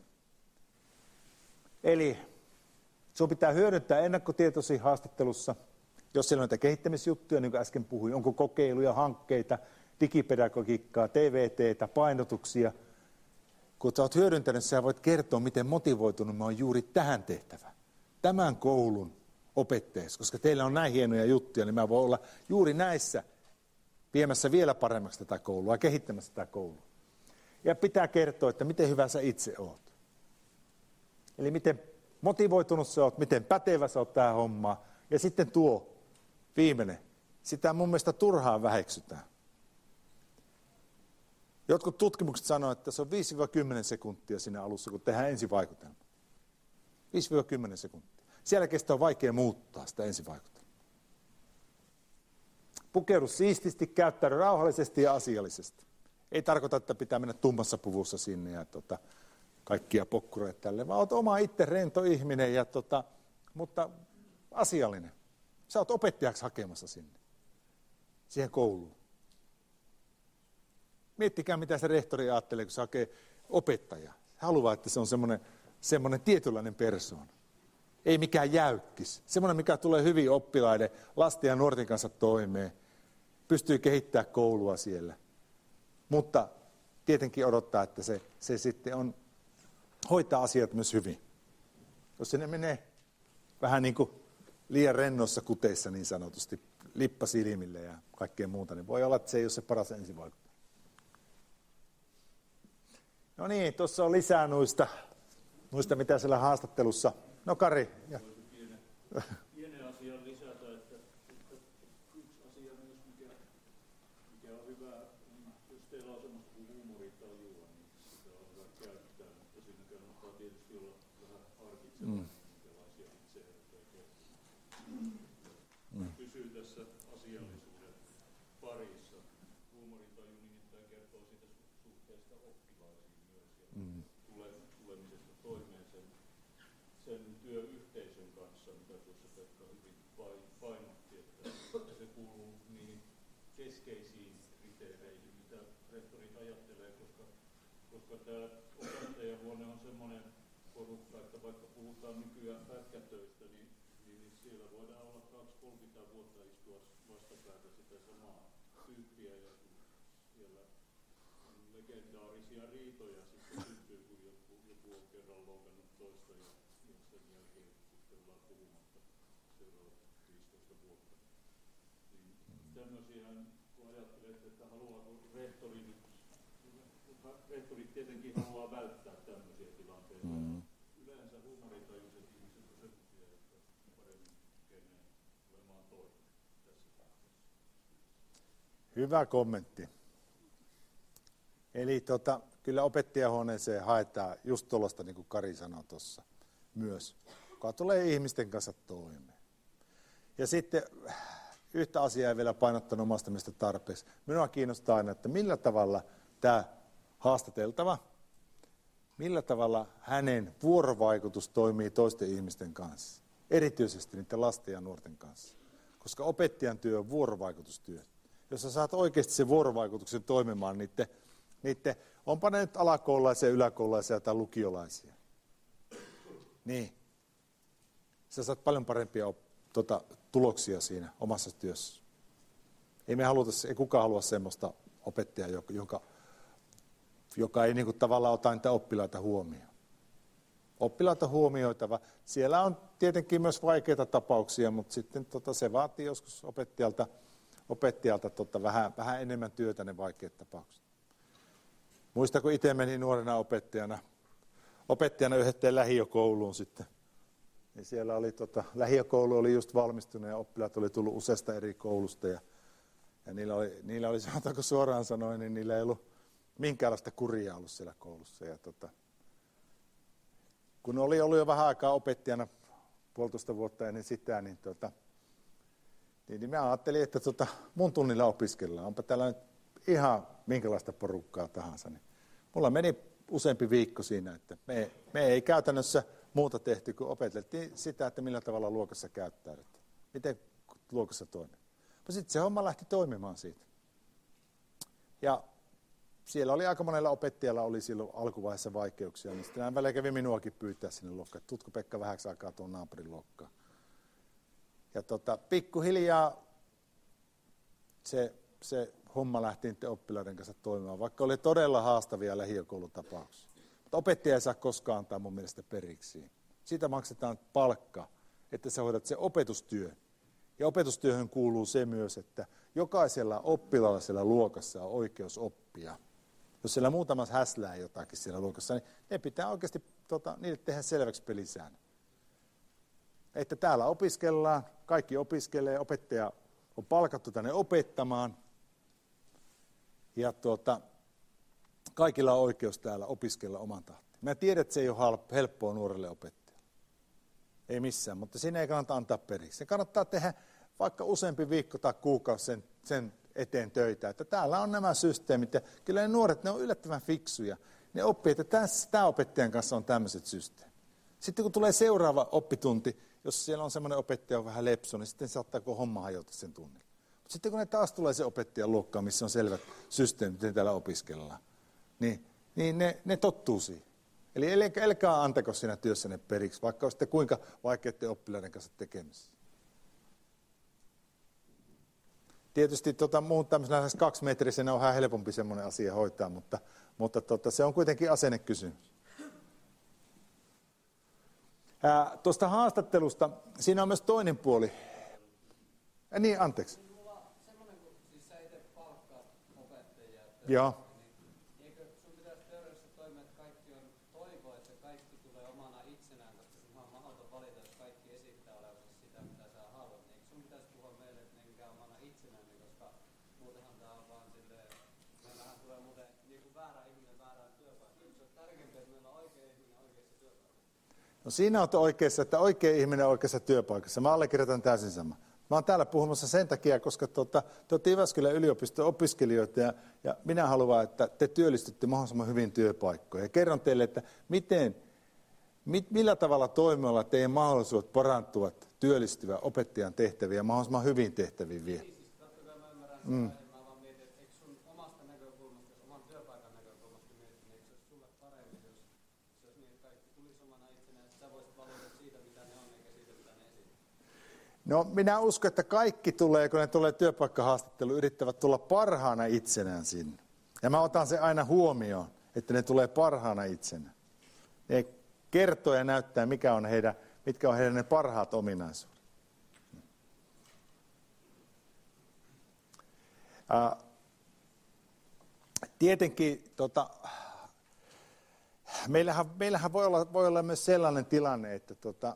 Eli sinun pitää hyödyntää ennakkotietoisia haastattelussa, jos siellä on näitä kehittämisjuttuja, niin kuin äsken puhuin, onko kokeiluja, hankkeita, digipedagogiikkaa, T V T:tä, painotuksia. Kun olet hyödyntänyt, sä voit kertoa, miten motivoitunut mä oon juuri tähän tehtävään, tämän koulun opettajassa, koska teillä on näin hienoja juttuja, niin mä voin olla juuri näissä viemässä vielä paremmaksi tätä koulua, kehittämässä tätä koulua. Ja pitää kertoa, että miten hyvä sä itse oot. Eli miten motivoitunut sä oot, miten pätevä sä oot tähän hommaan. Ja sitten tuo viimeinen, sitä mun mielestä turhaan väheksytään. Jotkut tutkimukset sanoo, että se on viisi kymmenen sekuntia siinä alussa, kun tehdään ensivaikutelma. viisi kymmenen sekuntia. Siellä kestää on vaikea muuttaa sitä ensivaikutelmaa. Pukeudu siististi, käyttäydy rauhallisesti ja asiallisesti. Ei tarkoita, että pitää mennä tummassa puvussa sinne ja tota, kaikkia pokkureja tälle, vaan olet oma itse rento ihminen, ja tota, mutta asiallinen. Sä oot opettajaksi hakemassa sinne, siihen kouluun. Miettikää, mitä se rehtori ajattelee, kun se hakee opettajaa. Haluaa, että se on semmoinen, semmoinen tietynlainen persoona. Ei mikään jäykkis. Semmoinen, mikä tulee hyvin oppilaiden, lasten ja nuorten kanssa toimeen. Pystyy kehittämään koulua siellä. Mutta tietenkin odottaa, että se, se sitten on, hoitaa asiat myös hyvin. Jos ne menee vähän niin kuin liian rennossa kuteissa niin sanotusti, lippa silmille ja kaikkea muuta, niin voi olla, että se ei ole se paras ensivaikutelma. No niin, tuossa on lisää noista, noista mitä siellä haastattelussa. No Kari. Ja. Pienen asian lisätä, että, että yksi asia myös, mikä, mikä on hyvä, jos teillä on semmoista kuin huumorintajua, niin sitä on hyvä käyttää, mutta siinä kannattaa tietysti olla vähän harkitsemaan, mm. minkälaisia itsehertoja kertoo. Mm. Pysyy tässä asiallisuuden parissa. Huumorintaju nimittäin kertoo siitä suhteesta oppilaisiin myös ja mm. tulemisesta toimeen sen, sen työyhteisön kanssa, mitä tuossa Pekka hyvin painotti, että se kuuluu niihin keskeisiin kriteereihin, mitä rehtorit ajattelee, koska, koska tämä opettajahuone on semmoinen porukka, että vaikka puhutaan nykyään pätkätöistä, niin, niin siellä voidaan olla kaksikymmentä vuotta istua vastapäätä sitä samaa tyyppiä, ja siellä on legendaarisia riitoja sitten syntyy, kun joku, joku on kerran loukannut toista, ja, ja sen jälkeen sitten ollaan puhumatta seuraavat viisitoista vuotta. Niin tämmöisiä, kun ajattelet, että haluaako rehtori nyt rehtorit tietenkin haluaa välttää tämmöisiä tilanteita. Mm. Yleensä huumoritajuiset ihmiset on sellaisia, että paremmin kykenee olemaan toinen tässä tilanteessa. Hyvä kommentti. Eli tota, kyllä opettajahuoneeseen haetaan just tuollaista, niin kuin Kari sanoi tuossa myös, joka tulee ihmisten kanssa toimeen. Ja sitten yhtä asiaa vielä painottanut omasta mielestä tarpeeksi. Minua kiinnostaa aina, että millä tavalla tämä haastateltava, millä tavalla hänen vuorovaikutus toimii toisten ihmisten kanssa, erityisesti niiden lasten ja nuorten kanssa. Koska opettajan työ on vuorovaikutustyö. Jos sä saat oikeasti sen vuorovaikutuksen toimimaan niiden, niiden onpa ne nyt alakoululaisia, yläkoululaisia tai lukiolaisia, niin sä saat paljon parempia op, tota, tuloksia siinä omassa työssä. Ei me haluta, ei kukaan halua semmoista opettajaa, joka, joka ei niin kuin tavallaan ota niitä oppilaita huomioon. Oppilaita huomioitava. Siellä on tietenkin myös vaikeita tapauksia, mutta sitten tota, se vaatii joskus opettajalta, opettajalta tota, vähän, vähän enemmän työtä ne vaikeat tapaukset. Muista, kun itse menin nuorena opettajana, opettajana yhdetteen lähiökouluun sitten. Ja siellä oli, tota, lähiökoulu oli just valmistunut ja oppilaat oli tullut useasta eri koulusta. Ja, ja niillä oli, niillä oli, sanotaanko suoraan sanoen, niin niillä ei ollut minkäänlaista kuria ollut siellä koulussa. Ja, tota, kun oli ollut jo vähän aikaa opettajana, puolitoista vuotta ennen sitä, niin, tota, niin, niin mä ajattelin, että tota, mun tunnilla opiskellaan. Onpa täällä nyt ihan minkälaista porukkaa tahansa. Niin mulla meni useampi viikko siinä, että me, me ei käytännössä muuta tehty, kun opeteltiin sitä, että millä tavalla luokassa käyttäydytään. Miten luokassa toimii. Mutta sitten se homma lähti toimimaan siitä. Ja siellä oli aika monella opettajalla oli silloin alkuvaiheessa vaikeuksia, niin sitten välillä kävi minuakin pyytää sinne luokkaan, että tutko Pekka vähäksi aikaa tuon naapurin luokkaan. Ja tota, pikkuhiljaa se, se homma lähti niiden oppilaiden kanssa toimimaan, vaikka oli todella haastavia lähiökoulutapauksia. Mutta opettaja ei saa koskaan antaa mun mielestä periksi. Siitä maksetaan palkka, että sä hoidat se opetustyö. Ja opetustyöhön kuuluu se myös, että jokaisella oppilaalla siellä luokassa on oikeus oppia. Jos siellä muutamassa häslää jotakin siellä luokassa, niin ne pitää oikeasti tota, niille tehdä selväksi pelisäännöt. Että täällä opiskellaan, kaikki opiskelee, opettaja on palkattu tänne opettamaan. Ja tuota, kaikilla on oikeus täällä opiskella oman tahtiin. Mä tiedän, että se ei ole helppoa nuorelle opettajalle. Ei missään, mutta siinä ei kannata antaa periksi. Se kannattaa tehdä vaikka useampi viikko tai kuukausi sen, sen eteen töitä. Että täällä on nämä systeemit ja kyllä ne nuoret, ne on yllättävän fiksuja. Ne oppii, että tässä, tämä opettajan kanssa on tämmöiset systeemit. Sitten kun tulee seuraava oppitunti, jos siellä on semmoinen opettaja on vähän lepso, niin sitten saattaa homma hajota sen tunnilla. Mutta sitten kun ne taas tulee se opettajan luokkaan, missä on selvät systeemit, miten täällä opiskellaan, niin, niin ne, ne tottuu siihen. Eli älkää antako siinä työssänne periksi, vaikka olisitte kuinka vaikeiden oppilaiden kanssa tekemisissä. Tietysti tota, muun tämmöisenä kaksimetrisenä on vähän helpompi semmoinen asia hoitaa, mutta, mutta tota, se on kuitenkin asennekysymys. Ää, tuosta haastattelusta, siinä on myös toinen puoli. Ja niin, anteeksi. Mulla on semmoinen, kun siis sä itse palkkaat opettajia. Joo. Niin eikö sun pitäisi teoriassa toimia, että kaikki on toivoa, että kaikki tulee omana itsenään, koska se on mahdoton valita, jos kaikki esittää olevansa sitä, mitä sä haluat. Niin eikö sun pitäisi puhua meille, että menkää omana itsenään, koska muutenhan tää on vaan silleen, meillähän tulee muuten niin kuin väärä ihminen väärään työpaikkaan. Se on tärkeää, että meillä on oikea ihminen oikeassa työpaikassa. No siinä on oikeassa, että oikea ihminen oikeassa työpaikassa. Mä allekirjoitan täysin sama. Mä oon täällä puhumassa sen takia, koska tuota, te olette Jyväskylän yliopiston opiskelijoita ja, ja minä haluan, että te työllistytte mahdollisimman hyvin työpaikkoja. Ja kerron teille, että miten, mit, millä tavalla toimialla teidän mahdollisuudet parantuvat työllistyvän opettajan tehtäviä mahdollisimman hyvin tehtäviin vielä. Siis totta kai mä ymmärrän sitä, mm. mä vaan mietin, että eikö sun omasta näkökulmasta, jos oman työpaikan näkökulmasta mietin, niin eikö se olisi sulle paremmin, jos, jos niin, että kaikki tulisi omana itsenään, että sä voisit valita siitä, mitä ne on, eikä siitä, mitä ne esittää. No minä uskon, että kaikki tulee, kun ne tulee työpaikkahaastatteluun, yrittävät tulla parhaana itsenään sinne. Ja mä otan sen aina huomioon, että ne tulee parhaana itsenään. Ne kertoo ja näyttää, mikä on heidän, mitkä on heidän ne parhaat ominaisuudet. tietenkin tota, meillähän, meillähän voi, olla, voi olla myös sellainen tilanne, että, tota,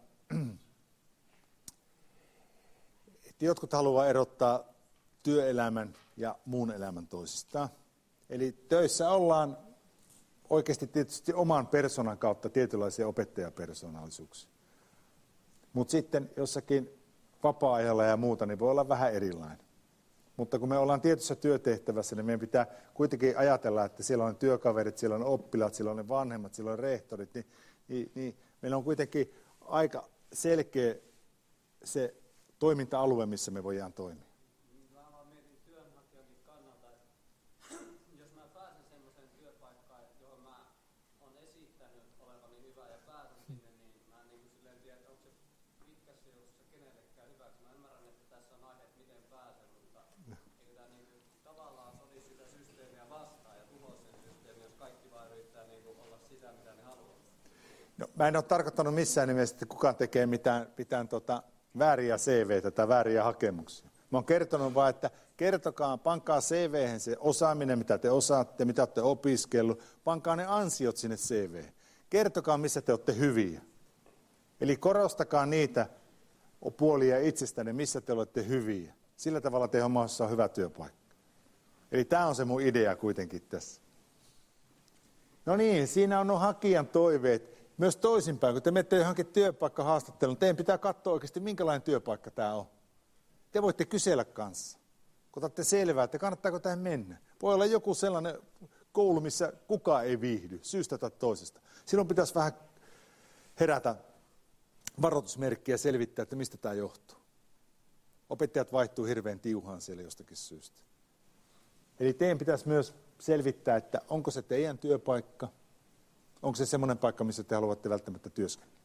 että jotkut haluaa erottaa työelämän ja muun elämän toisistaan. Eli töissä ollaan oikeasti tietysti oman persoonan kautta tietynlaisia opettajapersoonallisuuksia. Mutta sitten jossakin vapaa-ajalla ja muuta, niin voi olla vähän erilainen. Mutta kun me ollaan tietyssä työtehtävässä, niin meidän pitää kuitenkin ajatella, että siellä on työkaverit, siellä on oppilaat, siellä on ne vanhemmat, siellä on rehtorit, niin, niin, niin meillä on kuitenkin aika selkeä se toiminta-alue, missä me voidaan toimia. Mä vaan mietin työnhakijankin kannalta, että jos mä pääsen semmoiseen työpaikkaan, johon mä oon esittänyt olevani hyvä ja pääsen sinne, niin mä en niin kuin silleen tiedä, että onko se pitkässä juoksussa kenellekään hyväksi. Mä ymmärrän, että tässä on aihe, että miten pääsen, mutta eikö tämä niin kuin tavallaan olisi sitä systeemiä vastaan ja tuhoa sen systeemi, jos kaikki vaan yrittää niin kuin olla sitä, mitä ne haluaa. No, mä en ole tarkoittanut missään nimessä, että kukaan tekee mitään, mitään tota, vääriä C V:tä tai vääriä hakemuksia. Mä oon kertonut vaan, että kertokaa, pankaa C V:hen se osaaminen, mitä te osaatte, mitä olette opiskellut, pankaa ne ansiot sinne C V:hen. Kertokaa, missä te olette hyviä. Eli korostakaa niitä puolia itsestänne, missä te olette hyviä. Sillä tavalla teidän maassa on hyvä työpaikka. Eli tämä on se mun idea kuitenkin tässä. No niin, siinä on nuo hakijan toiveet. Myös toisinpäin, kun te menette johonkin työpaikkahaastatteluun, teidän pitää katsoa oikeasti, minkälainen työpaikka tämä on. Te voitte kysellä kanssa, kun otatte selvää, että kannattaako tähän mennä. Voi olla joku sellainen koulu, missä kukaan ei viihdy, syystä tai toisesta. Silloin pitäisi vähän herätä varoitusmerkkiä ja selvittää, että mistä tämä johtuu. Opettajat vaihtuu hirveän tiuhaan siellä jostakin syystä. Eli teidän pitäisi myös selvittää, että onko se teidän työpaikka, onko se semmoinen paikka, missä te haluatte välttämättä työskennellä.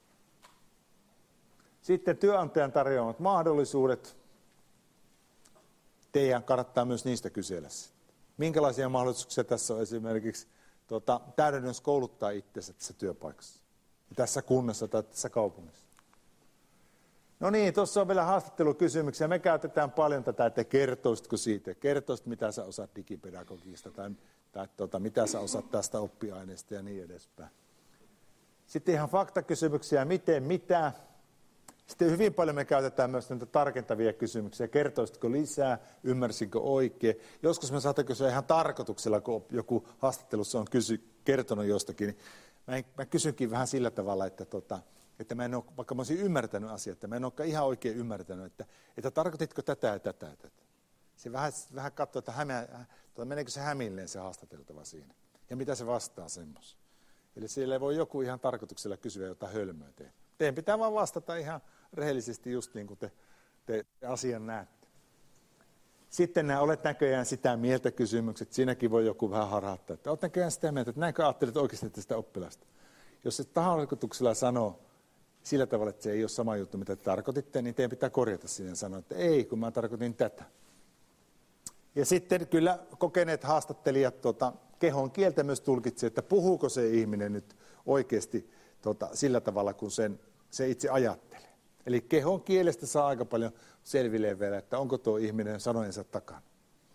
Sitten työnantajan tarjoamat mahdollisuudet. Teidän kannattaa myös niistä kysellä. Minkälaisia mahdollisuuksia tässä on esimerkiksi tuota, täydennys kouluttaa itsensä tässä työpaikassa, tässä kunnassa tai tässä kaupungissa. No niin, tuossa on vielä haastattelukysymyksiä. Me käytetään paljon tätä, että kertoisitko siitä, kertoisit mitä sä osaat digipedagogiasta tai, tai tuota, mitä sä osaat tästä oppiaineesta ja niin edespäin. Sitten ihan faktakysymyksiä, miten, mitä. Sitten hyvin paljon me käytetään myös näitä tarkentavia kysymyksiä. Kertoisitko lisää, ymmärsinkö oikein. Joskus me saattaa kysyä ihan tarkoituksella, kun joku haastattelussa on kysy, kertonut jostakin. Niin mä, mä kysynkin vähän sillä tavalla, että, tota, että mä en ole, vaikka mä olisin ymmärtänyt asiaa, että mä en olekaan ihan oikein ymmärtänyt, että, että tarkoititko tätä ja tätä ja tätä. Se vähän, vähän katsoo, että hämä, tuota, meneekö se hämilleen se haastateltava siinä. Ja mitä se vastaa semmoisen. Eli siellä voi joku ihan tarkoituksella kysyä jotain hölmöä tehdä. Teidän pitää vaan vastata ihan rehellisesti just niin kuin te, te asian näette. Sitten nämä olet näköjään sitä mieltä kysymykset. Siinäkin voi joku vähän harhauttaa, että olet näköjään sitä mieltä, että näinkö ajattelet oikeasti sitä oppilasta. Jos se tarkoituksella sanoo sillä tavalla, että se ei ole sama juttu, mitä te tarkoititte, niin teidän pitää korjata sinne ja sanoa, että ei, kun mä tarkoitin tätä. Ja sitten kyllä kokeneet haastattelijat tuota, kehon kieltä myös tulkitsee, että puhuuko se ihminen nyt oikeasti tuota, sillä tavalla, kun sen, se itse ajattelee. Eli kehon kielestä saa aika paljon selville vielä, että onko tuo ihminen sanojensa takana.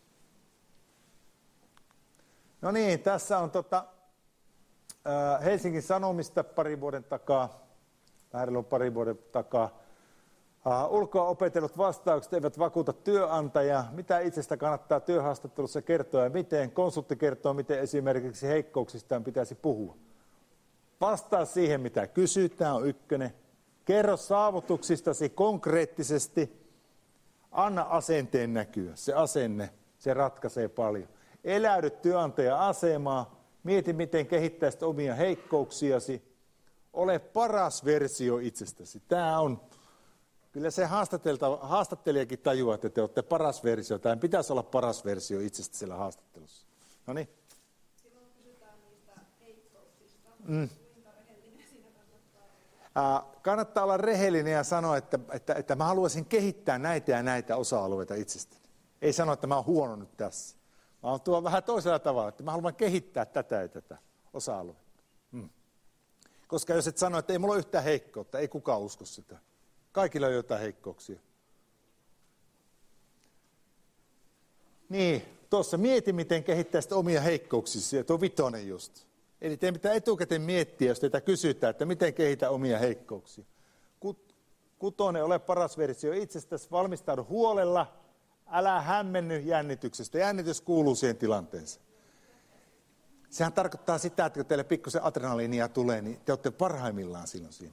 No niin, tässä on tota, Helsingin Sanomista pari vuoden takaa, vähän pari vuoden takaa. Uh, ulkoa opetellut vastaukset eivät vakuuta työnantajaa. Mitä itsestä kannattaa työhaastattelussa kertoa ja miten? Konsultti kertoo, miten esimerkiksi heikkouksistaan pitäisi puhua. Vastaa siihen, mitä kysytään, on ykkönen. Kerro saavutuksistasi konkreettisesti. Anna asenteen näkyä. Se asenne, se ratkaisee paljon. Eläydy työnantajan asemaa. Mieti, miten kehittäisit omia heikkouksiasi. Ole paras versio itsestäsi. Tämä on... Kyllä se haastattelijakin tajuaa, että te olette paras versio. Tämä pitäisi olla paras versio itsestä siellä haastattelussa. No niin. Silloin kysytään niistä heikkouksista. Mm. Kuinka rehellinen siinä kannattaa olla? Äh, kannattaa olla rehellinen ja sanoa, että, että, että mä haluaisin kehittää näitä ja näitä osa-alueita itsestäni. Ei sano, että mä oon huono nyt tässä. Mä oon tuo vähän toisella tavalla, että mä haluan kehittää tätä ja tätä osa-aluetta. Mm. Koska jos et sano, että ei mulla ole yhtään heikkoutta, ei kukaan usko sitä. Kaikilla on jotain heikkouksia. Niin, tuossa mieti, miten kehittäisit omia heikkouksia, tuo vitonen just. Eli teidän pitää etukäteen miettiä, jos teitä kysytään, että miten kehitä omia heikkouksia. Kutonen, ole paras versio itsestäsi, valmistaudu huolella, älä hämmenny jännityksestä. Jännitys kuuluu siihen tilanteeseen. Sehän tarkoittaa sitä, että kun teille pikkusen adrenaliinia tulee, niin te olette parhaimmillaan silloin siinä.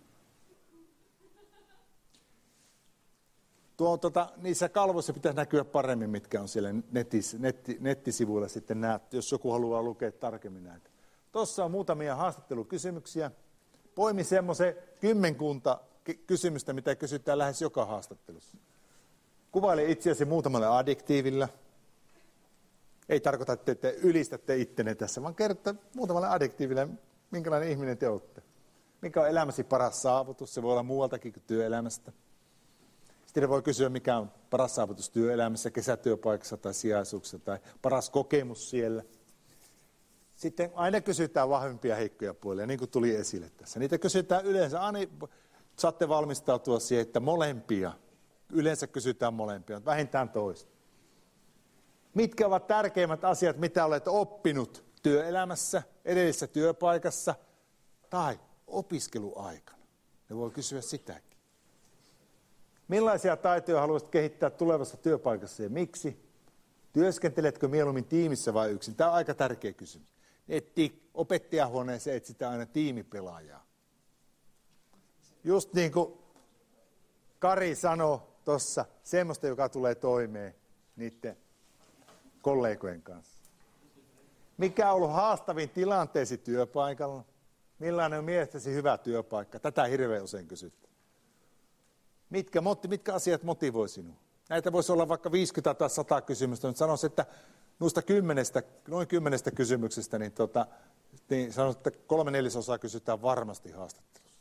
Tuo, tota, niissä kalvoissa pitäisi näkyä paremmin, mitkä on siellä netis, netti, nettisivuilla sitten näet, jos joku haluaa lukea tarkemmin näitä. Tuossa on muutamia haastattelukysymyksiä. Poimi semmoisen kymmenkunta kysymystä, mitä kysytään lähes joka haastattelussa. Kuvaile itseäsi muutamalla adjektiivilla. Ei tarkoita, että te ylistätte ittenne tässä, vaan kerrotte muutamalla adjektiivilla, minkälainen ihminen te olette. Mikä on elämäsi paras saavutus? Se voi olla muualtakin kuin työelämästä. Sitten voi kysyä, mikä on paras saavutus työelämässä, kesätyöpaikassa tai sijaisuuksessa tai paras kokemus siellä. Sitten aina kysytään vahvempia heikkoja puolia, niin kuin tuli esille tässä. Niitä kysytään yleensä, aina saatte valmistautua siihen, että molempia, yleensä kysytään molempia, vähintään toista. Mitkä ovat tärkeimmät asiat, mitä olet oppinut työelämässä, edellisessä työpaikassa tai opiskeluaikana? Ne voi kysyä sitäkin. Millaisia taitoja haluaisit kehittää tulevassa työpaikassa ja miksi? Työskenteletkö mieluummin tiimissä vai yksin? Tämä on aika tärkeä kysymys. Etti opettajahuoneeseen etsitään aina tiimipelaajaa. Just niin kuin Kari sanoi tuossa, semmoista, joka tulee toimeen niiden kollegojen kanssa. Mikä on ollut haastavin tilanteesi työpaikalla? Millainen on mielestäsi hyvä työpaikka? Tätä hirveän usein kysytään. Mitkä, mitkä asiat motivoi sinua? Näitä voisi olla vaikka viisikymmentä tai sata kysymystä, mutta sanoisin, että noista kymmenestä, noin kymmenestä kysymyksestä, niin, tota, niin sanoisin, että kolme neljäsosaa kysytään varmasti haastattelussa.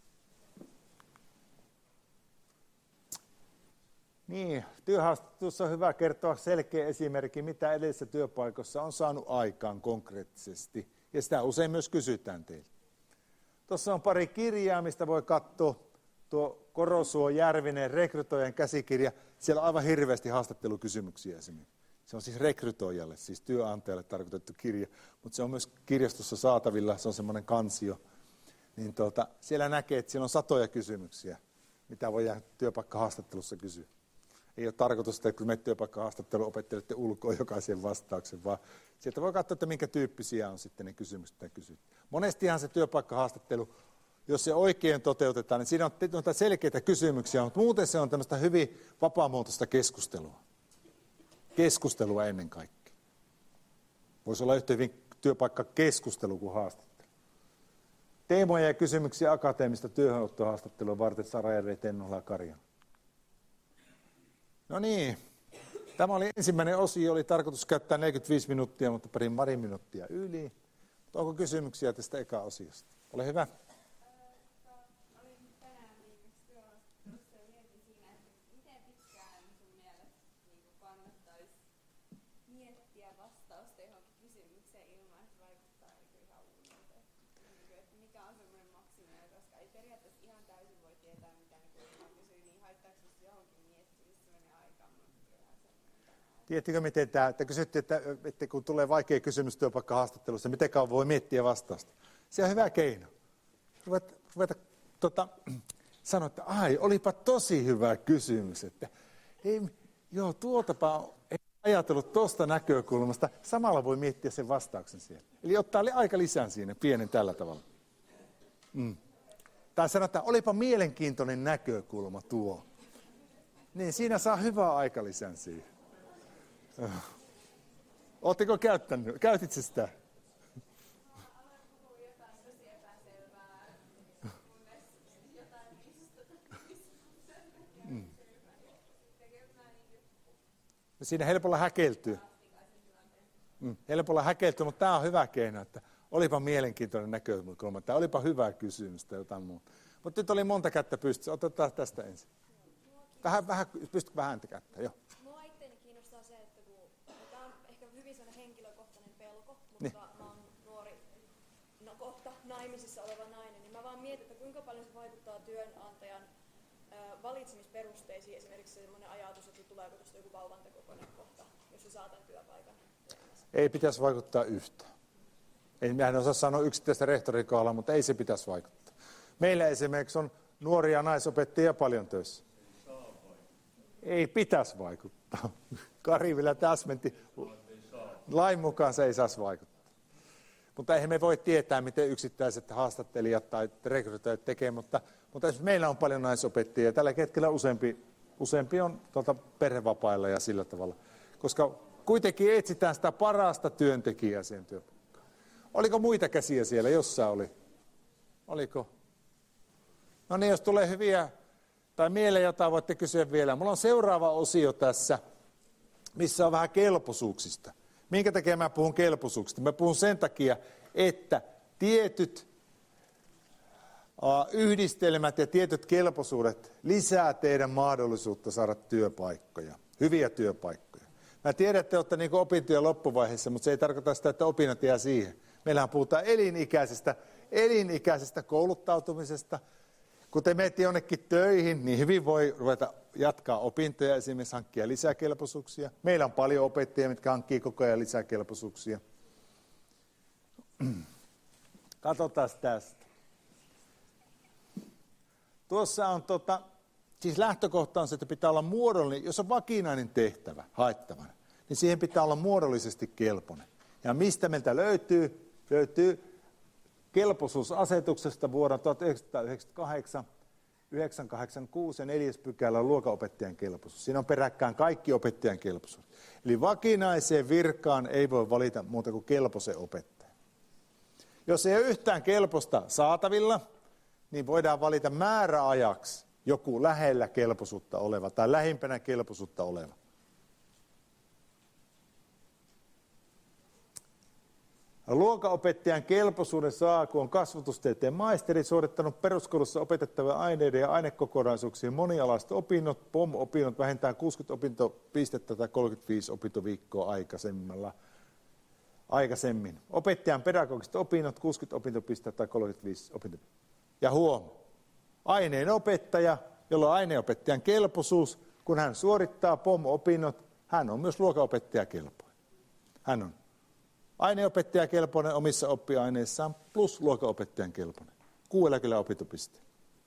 Niin, työhaastattelussa on hyvä kertoa selkeä esimerkki, mitä edellisessä työpaikassa on saanut aikaan konkreettisesti, ja sitä usein myös kysytään teille. Tuossa on pari kirjaa, mistä voi katsoa. Tuo Korosuo Järvinen rekrytoijan käsikirja, siellä on aivan hirveästi haastattelukysymyksiä esimerkiksi. Se on siis rekrytoijalle, siis työnantajalle tarkoitettu kirja, mutta se on myös kirjastossa saatavilla, se on semmoinen kansio. Niin tuota, siellä näkee, että siellä on satoja kysymyksiä, mitä voi työpaikkahaastattelussa kysyä. Ei ole tarkoitus, että kun menet työpaikkahaastatteluun, opettelette ulkoa jokaisen vastauksen, vaan sieltä voi katsoa, että minkä tyyppisiä on sitten ne kysymykset, mitä kysyt. Monestihan se työpaikkahaastattelu, jos se oikein toteutetaan, niin siinä on noita selkeitä kysymyksiä, mutta muuten se on tämmöistä hyvin vapaamuotoista keskustelua. Keskustelua ennen kaikkea. Voisi olla yhtä hyvin työpaikkakeskustelu kuin haastattelu. Teemoja ja kysymyksiä akateemista työhönottohaastattelua varten Sarajärvi, Tennola ja Karjala. No niin, tämä oli ensimmäinen osio, oli tarkoitus käyttää neljäkymmentäviisi minuuttia, mutta parin pari minuuttia yli. Onko kysymyksiä tästä eka osiosta? Ole hyvä. Tiedättekö, miten tämä, että kysyttiin, että, että kun tulee vaikea kysymys työpaikkahaastattelussa, miten kauan voi miettiä vastausta? Se on hyvä keino. Ruveta, ruveta tota, sanoa, että ai, olipa tosi hyvä kysymys. Että, ei, joo, tuotapa ei ajatellut tuosta näkökulmasta. Samalla voi miettiä sen vastauksen siellä. Eli ottaa aika lisään siinä, pienen tällä tavalla. Mm. Tai sanotaan, olipa mielenkiintoinen näkökulma tuo. Niin siinä saa hyvää aika lisään siihen. Oletteko käyttänyt? Käytitkö sitä? Mm. Siinä helpolla häkeltyy. Mm. Helpolla häkeltyy, mutta tämä on hyvä keino, että olipa mielenkiintoinen näkökulma, tämä olipa hyvä kysymys tai jotain muuta. Mutta nyt oli monta kättä pystyssä, otetaan tästä ensin. Vähän, vähän, pystytkö vähän kättä, joo. Mutta mä oon nuori, no kohta naimisissa oleva nainen, niin mä vaan mietin, että kuinka paljon se vaikuttaa työnantajan ö, valitsemisperusteisiin. Esimerkiksi semmoinen ajatus, että tuleeko tuosta joku vauvanteko kohta jos se saa tämän työpaikan. Ei pitäisi vaikuttaa yhtään. Ei, minä en osaa sanoa yksittäistä rehtorin kohdalla, mutta ei se pitäisi vaikuttaa. Meillä esimerkiksi on nuoria naisopettajia paljon töissä. Ei pitäisi vaikuttaa. Kari vielä täsmenti. Lain mukaan se ei saisi vaikuttaa. Mutta eihän me voi tietää, miten yksittäiset haastattelijat tai rekrytoijat tekee, mutta, mutta esimerkiksi meillä on paljon naisopettajia. Tällä hetkellä useampi, useampi on tuolta perhevapailla ja sillä tavalla. Koska kuitenkin etsitään sitä parasta työntekijää siihen työpaikkaan. Oliko muita käsiä siellä? Jossain oli. Oliko? No niin, jos tulee hyviä tai mieleen jotain, voitte kysyä vielä. Mulla on seuraava osio tässä, missä on vähän kelpoisuuksista. Minkä takia mä puhun kelpoisuuksista? Mä puhun sen takia, että tietyt uh, yhdistelmät ja tietyt kelpoisuudet lisää teidän mahdollisuutta saada työpaikkoja, hyviä työpaikkoja. Mä tiedän, että te olette niin kuin opintojen loppuvaiheessa, mutta se ei tarkoita sitä, että opinnot jää siihen. Meillähän puhutaan elinikäisestä, elinikäisestä kouluttautumisesta. Kun te menette jonnekin töihin, niin hyvin voi ruveta jatkaa opintoja, esimerkiksi hankkia lisäkelpoisuuksia. Meillä on paljon opettajia, mitkä hankkii koko ajan lisäkelpoisuuksia. Katsotaan tästä. Tuossa on, tota, siis lähtökohta on se, että pitää olla muodollinen, jos on vakinainen tehtävä haettavana, niin siihen pitää olla muodollisesti kelpoinen. Ja mistä meiltä löytyy? Löytyy kelpoisuusasetuksesta vuonna tuhatyhdeksänsataayhdeksänkymmentäkahdeksan, yhdeksänsataakahdeksankymmentäkuusi ja neljäs pykälä luokanopettajan kelpoisuus. Siinä on peräkkäin kaikki opettajan kelpoisuus. Eli vakinaiseen virkaan ei voi valita muuta kuin kelpoisen opettajan. Jos ei ole yhtään kelpoista saatavilla, niin voidaan valita määräajaksi joku lähellä kelpoisuutta oleva tai lähimpänä kelpoisuutta oleva. Luokanopettajan kelpoisuuden saa, kun on kasvatustieteen maisteri suorittanut peruskoulussa opetettavien aineiden ja ainekokonaisuuksien monialaiset opinnot, P O M-opinnot vähintään kuusikymmentä opintopistettä tai kolmekymmentäviisi opintoviikkoa aikaisemmalla. aikaisemmin. Opettajan pedagogiset opinnot, kuusikymmentä opintopistettä tai kolmekymmentäviisi opintopistettä. Ja huom, aineenopettaja, jolla on aineenopettajan kelpoisuus, kun hän suorittaa P O M-opinnot, hän on myös luokanopettajakelpoinen. Hän on aineopettajakelpoinen omissa oppiaineissaan plus luokanopettajan kelpoinen. Kuudellakymmenellä opintopisteellä.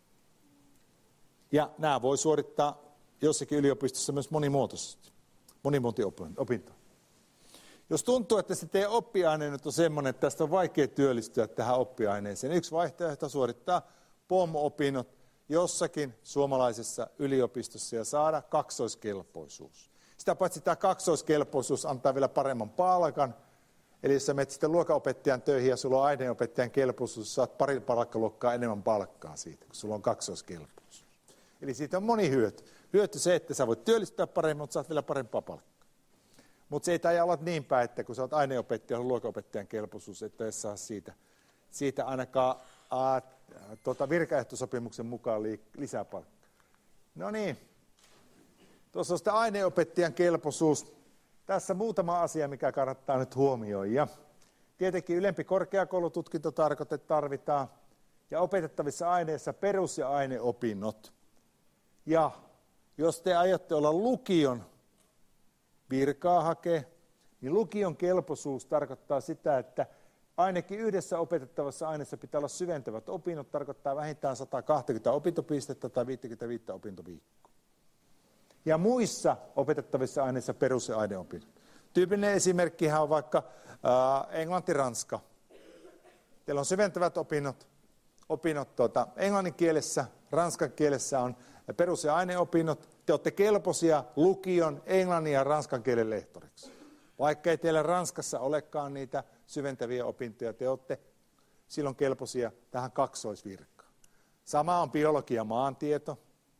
Ja nämä voi suorittaa jossakin yliopistossa myös monimuotoisesti. Monimuoto-opinto. Jos tuntuu, että se teidän oppiaine nyt on semmoinen, että tästä on vaikea työllistyä tähän oppiaineeseen, yksi vaihtoehto suorittaa P O M-opinnot jossakin suomalaisessa yliopistossa ja saada kaksoiskelpoisuus. Sitä paitsi tämä kaksoiskelpoisuus antaa vielä paremman palkan. Eli jos sä menet sitten luokanopettajan töihin ja sulla on aineenopettajan kelpoisuus, saat pari palkkaluokkaa enemmän palkkaa siitä, kun sulla on kaksoiskelpoisuus. Eli siitä on moni hyöty. Hyöty se, että sä voit työllistää paremmin, mutta saat vielä parempaa palkkaa. Mutta se ei taida olla niin päin, että kun sä oot aineenopettaja ja luokanopettajan kelpoisuus, että et saa siitä, siitä ainakaan ää, tuota, virkaehtosopimuksen mukaan li, lisää palkkaa. No niin, tuossa on sitä aineenopettajan kelpoisuus. Tässä muutama asia, mikä kannattaa nyt huomioida. Tietenkin ylempi korkeakoulututkinto tarvitaan ja opetettavissa aineissa perus- ja aineopinnot. Ja jos te aiotte olla lukion virkaa hakea, niin lukion kelpoisuus tarkoittaa sitä, että ainakin yhdessä opetettavassa aineessa pitää olla syventävät opinnot, tarkoittaa vähintään sata kaksikymmentä opintopistettä tai viisikymmentäviisi opintoviikkoa. Ja muissa opetettavissa aineissa perus- ja aineopinnot. Tyypillinen esimerkkihän on vaikka ää, englanti-ranska. Teillä on syventävät opinnot, opinnot tuota, englannin kielessä, ranskan kielessä on perus- ja aineopinnot. Te olette kelpoisia lukion, englannin ja ranskan kielen lehtoriksi. Vaikka ei teillä Ranskassa olekaan niitä syventäviä opintoja, te olette silloin kelpoisia tähän kaksoisvirkkaan. Sama on biologia ja maantieto.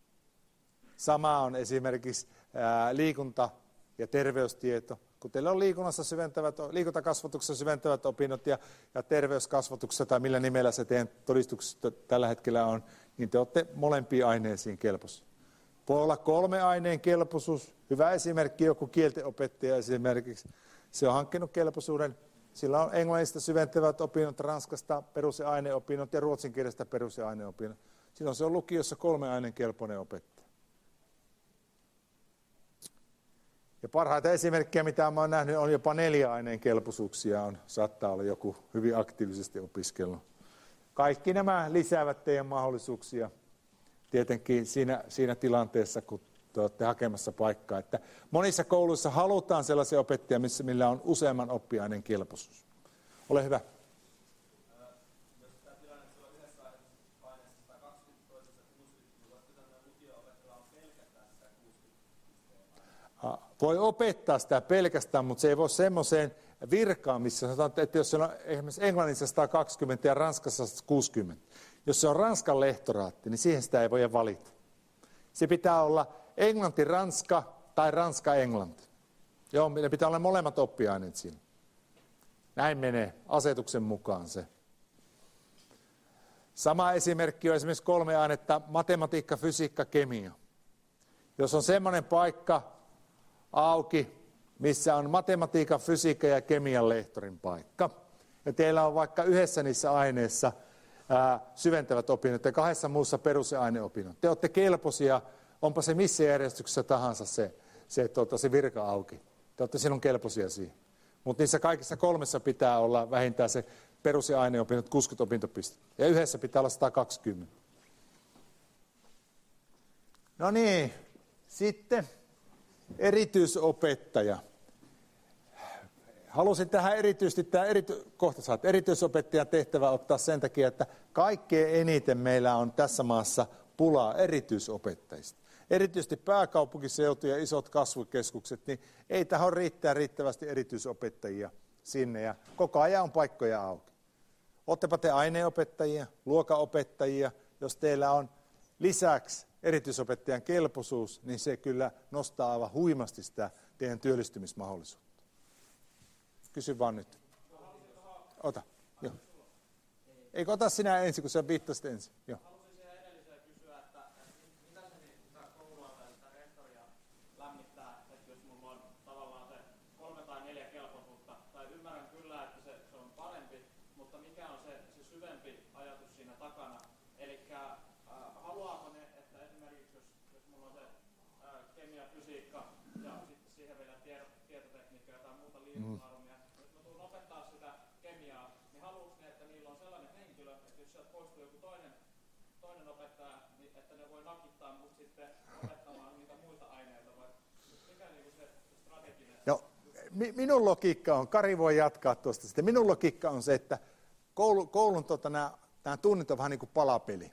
Sama on esimerkiksi ää, liikunta- ja terveystieto. Kun teillä on liikunnassa syventävät, liikuntakasvatuksessa syventävät opinnot ja, ja terveyskasvatuksessa tai millä nimellä se teidän todistuksessa tällä hetkellä on, niin te olette molempiin aineisiin kelpoisia. Voi olla kolme aineen kelpoisuus. Hyvä esimerkki, joku kieltenopettaja esimerkiksi. Se on hankkinut kelpoisuuden. Sillä on englannista syventävät opinnot, ranskasta perus- ja aineopinnot ja ruotsin kielestä perus- ja aineopinnot. Silloin se on lukiossa kolme aineen kelpoinen opettaja. Ja parhaita esimerkkejä, mitä olen nähnyt, on jopa neljä aineen kelpoisuuksia, on, saattaa olla joku hyvin aktiivisesti opiskellut. Kaikki nämä lisäävät teidän mahdollisuuksia tietenkin siinä, siinä tilanteessa, kun te olette hakemassa paikkaa. Että monissa kouluissa halutaan sellaisia opettajia, missä, millä on useamman oppiaineen kelpoisuus. Ole hyvä. Jos tämä tilanne on yhdessä aineessa sata kaksikymmentä, toisessa kuusikymmentä, niin voisiko tämmöinen lukio-opettaja on pelkästään sitä kuusikymmentä? Voi opettaa sitä pelkästään, mutta se ei voi semmoiseen virkaan, missä sanotaan, että jos siellä on esimerkiksi Englannissa sata kaksikymmentä ja Ranskassa sata kuusikymmentä, jos se on Ranskan lehtoraatti, niin siihen sitä ei voi valita. Se pitää olla Englanti-Ranska tai Ranska-Englanti. Joo, ne pitää olla molemmat oppiaineet siinä. Näin menee asetuksen mukaan se. Sama esimerkki on esimerkiksi kolme ainetta, matematiikka, fysiikka, kemia. Jos on semmoinen paikka auki, missä on matematiikan, fysiikan ja kemian lehtorin paikka, ja teillä on vaikka yhdessä niissä aineissa ää, syventävät opinnot ja kahdessa muussa perus- ja aineopinnot. Te olette kelpoisia, onpa se missä järjestyksessä tahansa se, se, tuota, se virka auki. Te olette sinun kelpoisia siihen. Mutta niissä kaikissa kolmessa pitää olla vähintään se perus- ja aineopinnot, kuusikymmentä opintopistettä. Ja yhdessä pitää olla sata kaksikymmentä. No niin, sitten erityisopettaja. Halusin tähän erityisesti, tämä erity, kohta saat erityisopettajan tehtävä ottaa sen takia, että kaikkein eniten meillä on tässä maassa pulaa erityisopettajista. Erityisesti pääkaupunkiseutu ja isot kasvukeskukset, niin ei tähän riittää riittävästi erityisopettajia sinne ja koko ajan on paikkoja auki. Oottepa te aineopettajia, luokanopettajia, jos teillä on lisäksi erityisopettajan kelpoisuus, niin se kyllä nostaa aivan huimasti sitä teidän työllistymismahdollisuutta. Kysy vaan nyt. Ota. Joo. Eikö ota sinä ensin, kun sä viittasit ensin? Joo. Haluaisin siihen edelliseen kysyä, että mitä se sitä koulua tai sitä rehtoria lämmittää, että jos mulla on tavallaan se kolme tai neljä kelpoisuutta, tai ymmärrän kyllä, että se, se on parempi, mutta mikä on se, se syvempi ajatus siinä takana? Eli äh, haluaako ne, että esimerkiksi jos, jos mulla on se äh, kemia, fysiikka ja sitten siihen vielä tieto, tietotekniikka ja jotain muuta liikunta-arvomia, mm. jos mä tulen opettaa sitä kemiaa, niin haluatko ne, että niillä on sellainen henkilö, että jos sieltä poistuu joku toinen, toinen opettaja, niin että ne voi nakittaa mut sitten opettamaan niitä muita aineita, vai mikä niin se strateginen? No, mi- minun logiikka on, Kari voi jatkaa tuosta sitten, minun logiikka on se, että koulu, koulun tota, nämä tunnit on vähän niin kuin palapeli.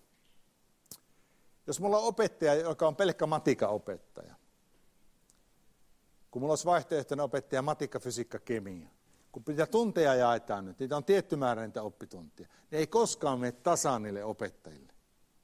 Jos mulla on opettaja, joka on pelkkä matikaopettaja, kun mulla olisi vaihtoehtoinen opettaja matikka, fysiikka, kemia, kun niitä tunteja jaetaan nyt, niitä on tietty määrä niitä oppituntia, niin ei koskaan mene tasaan niille opettajille.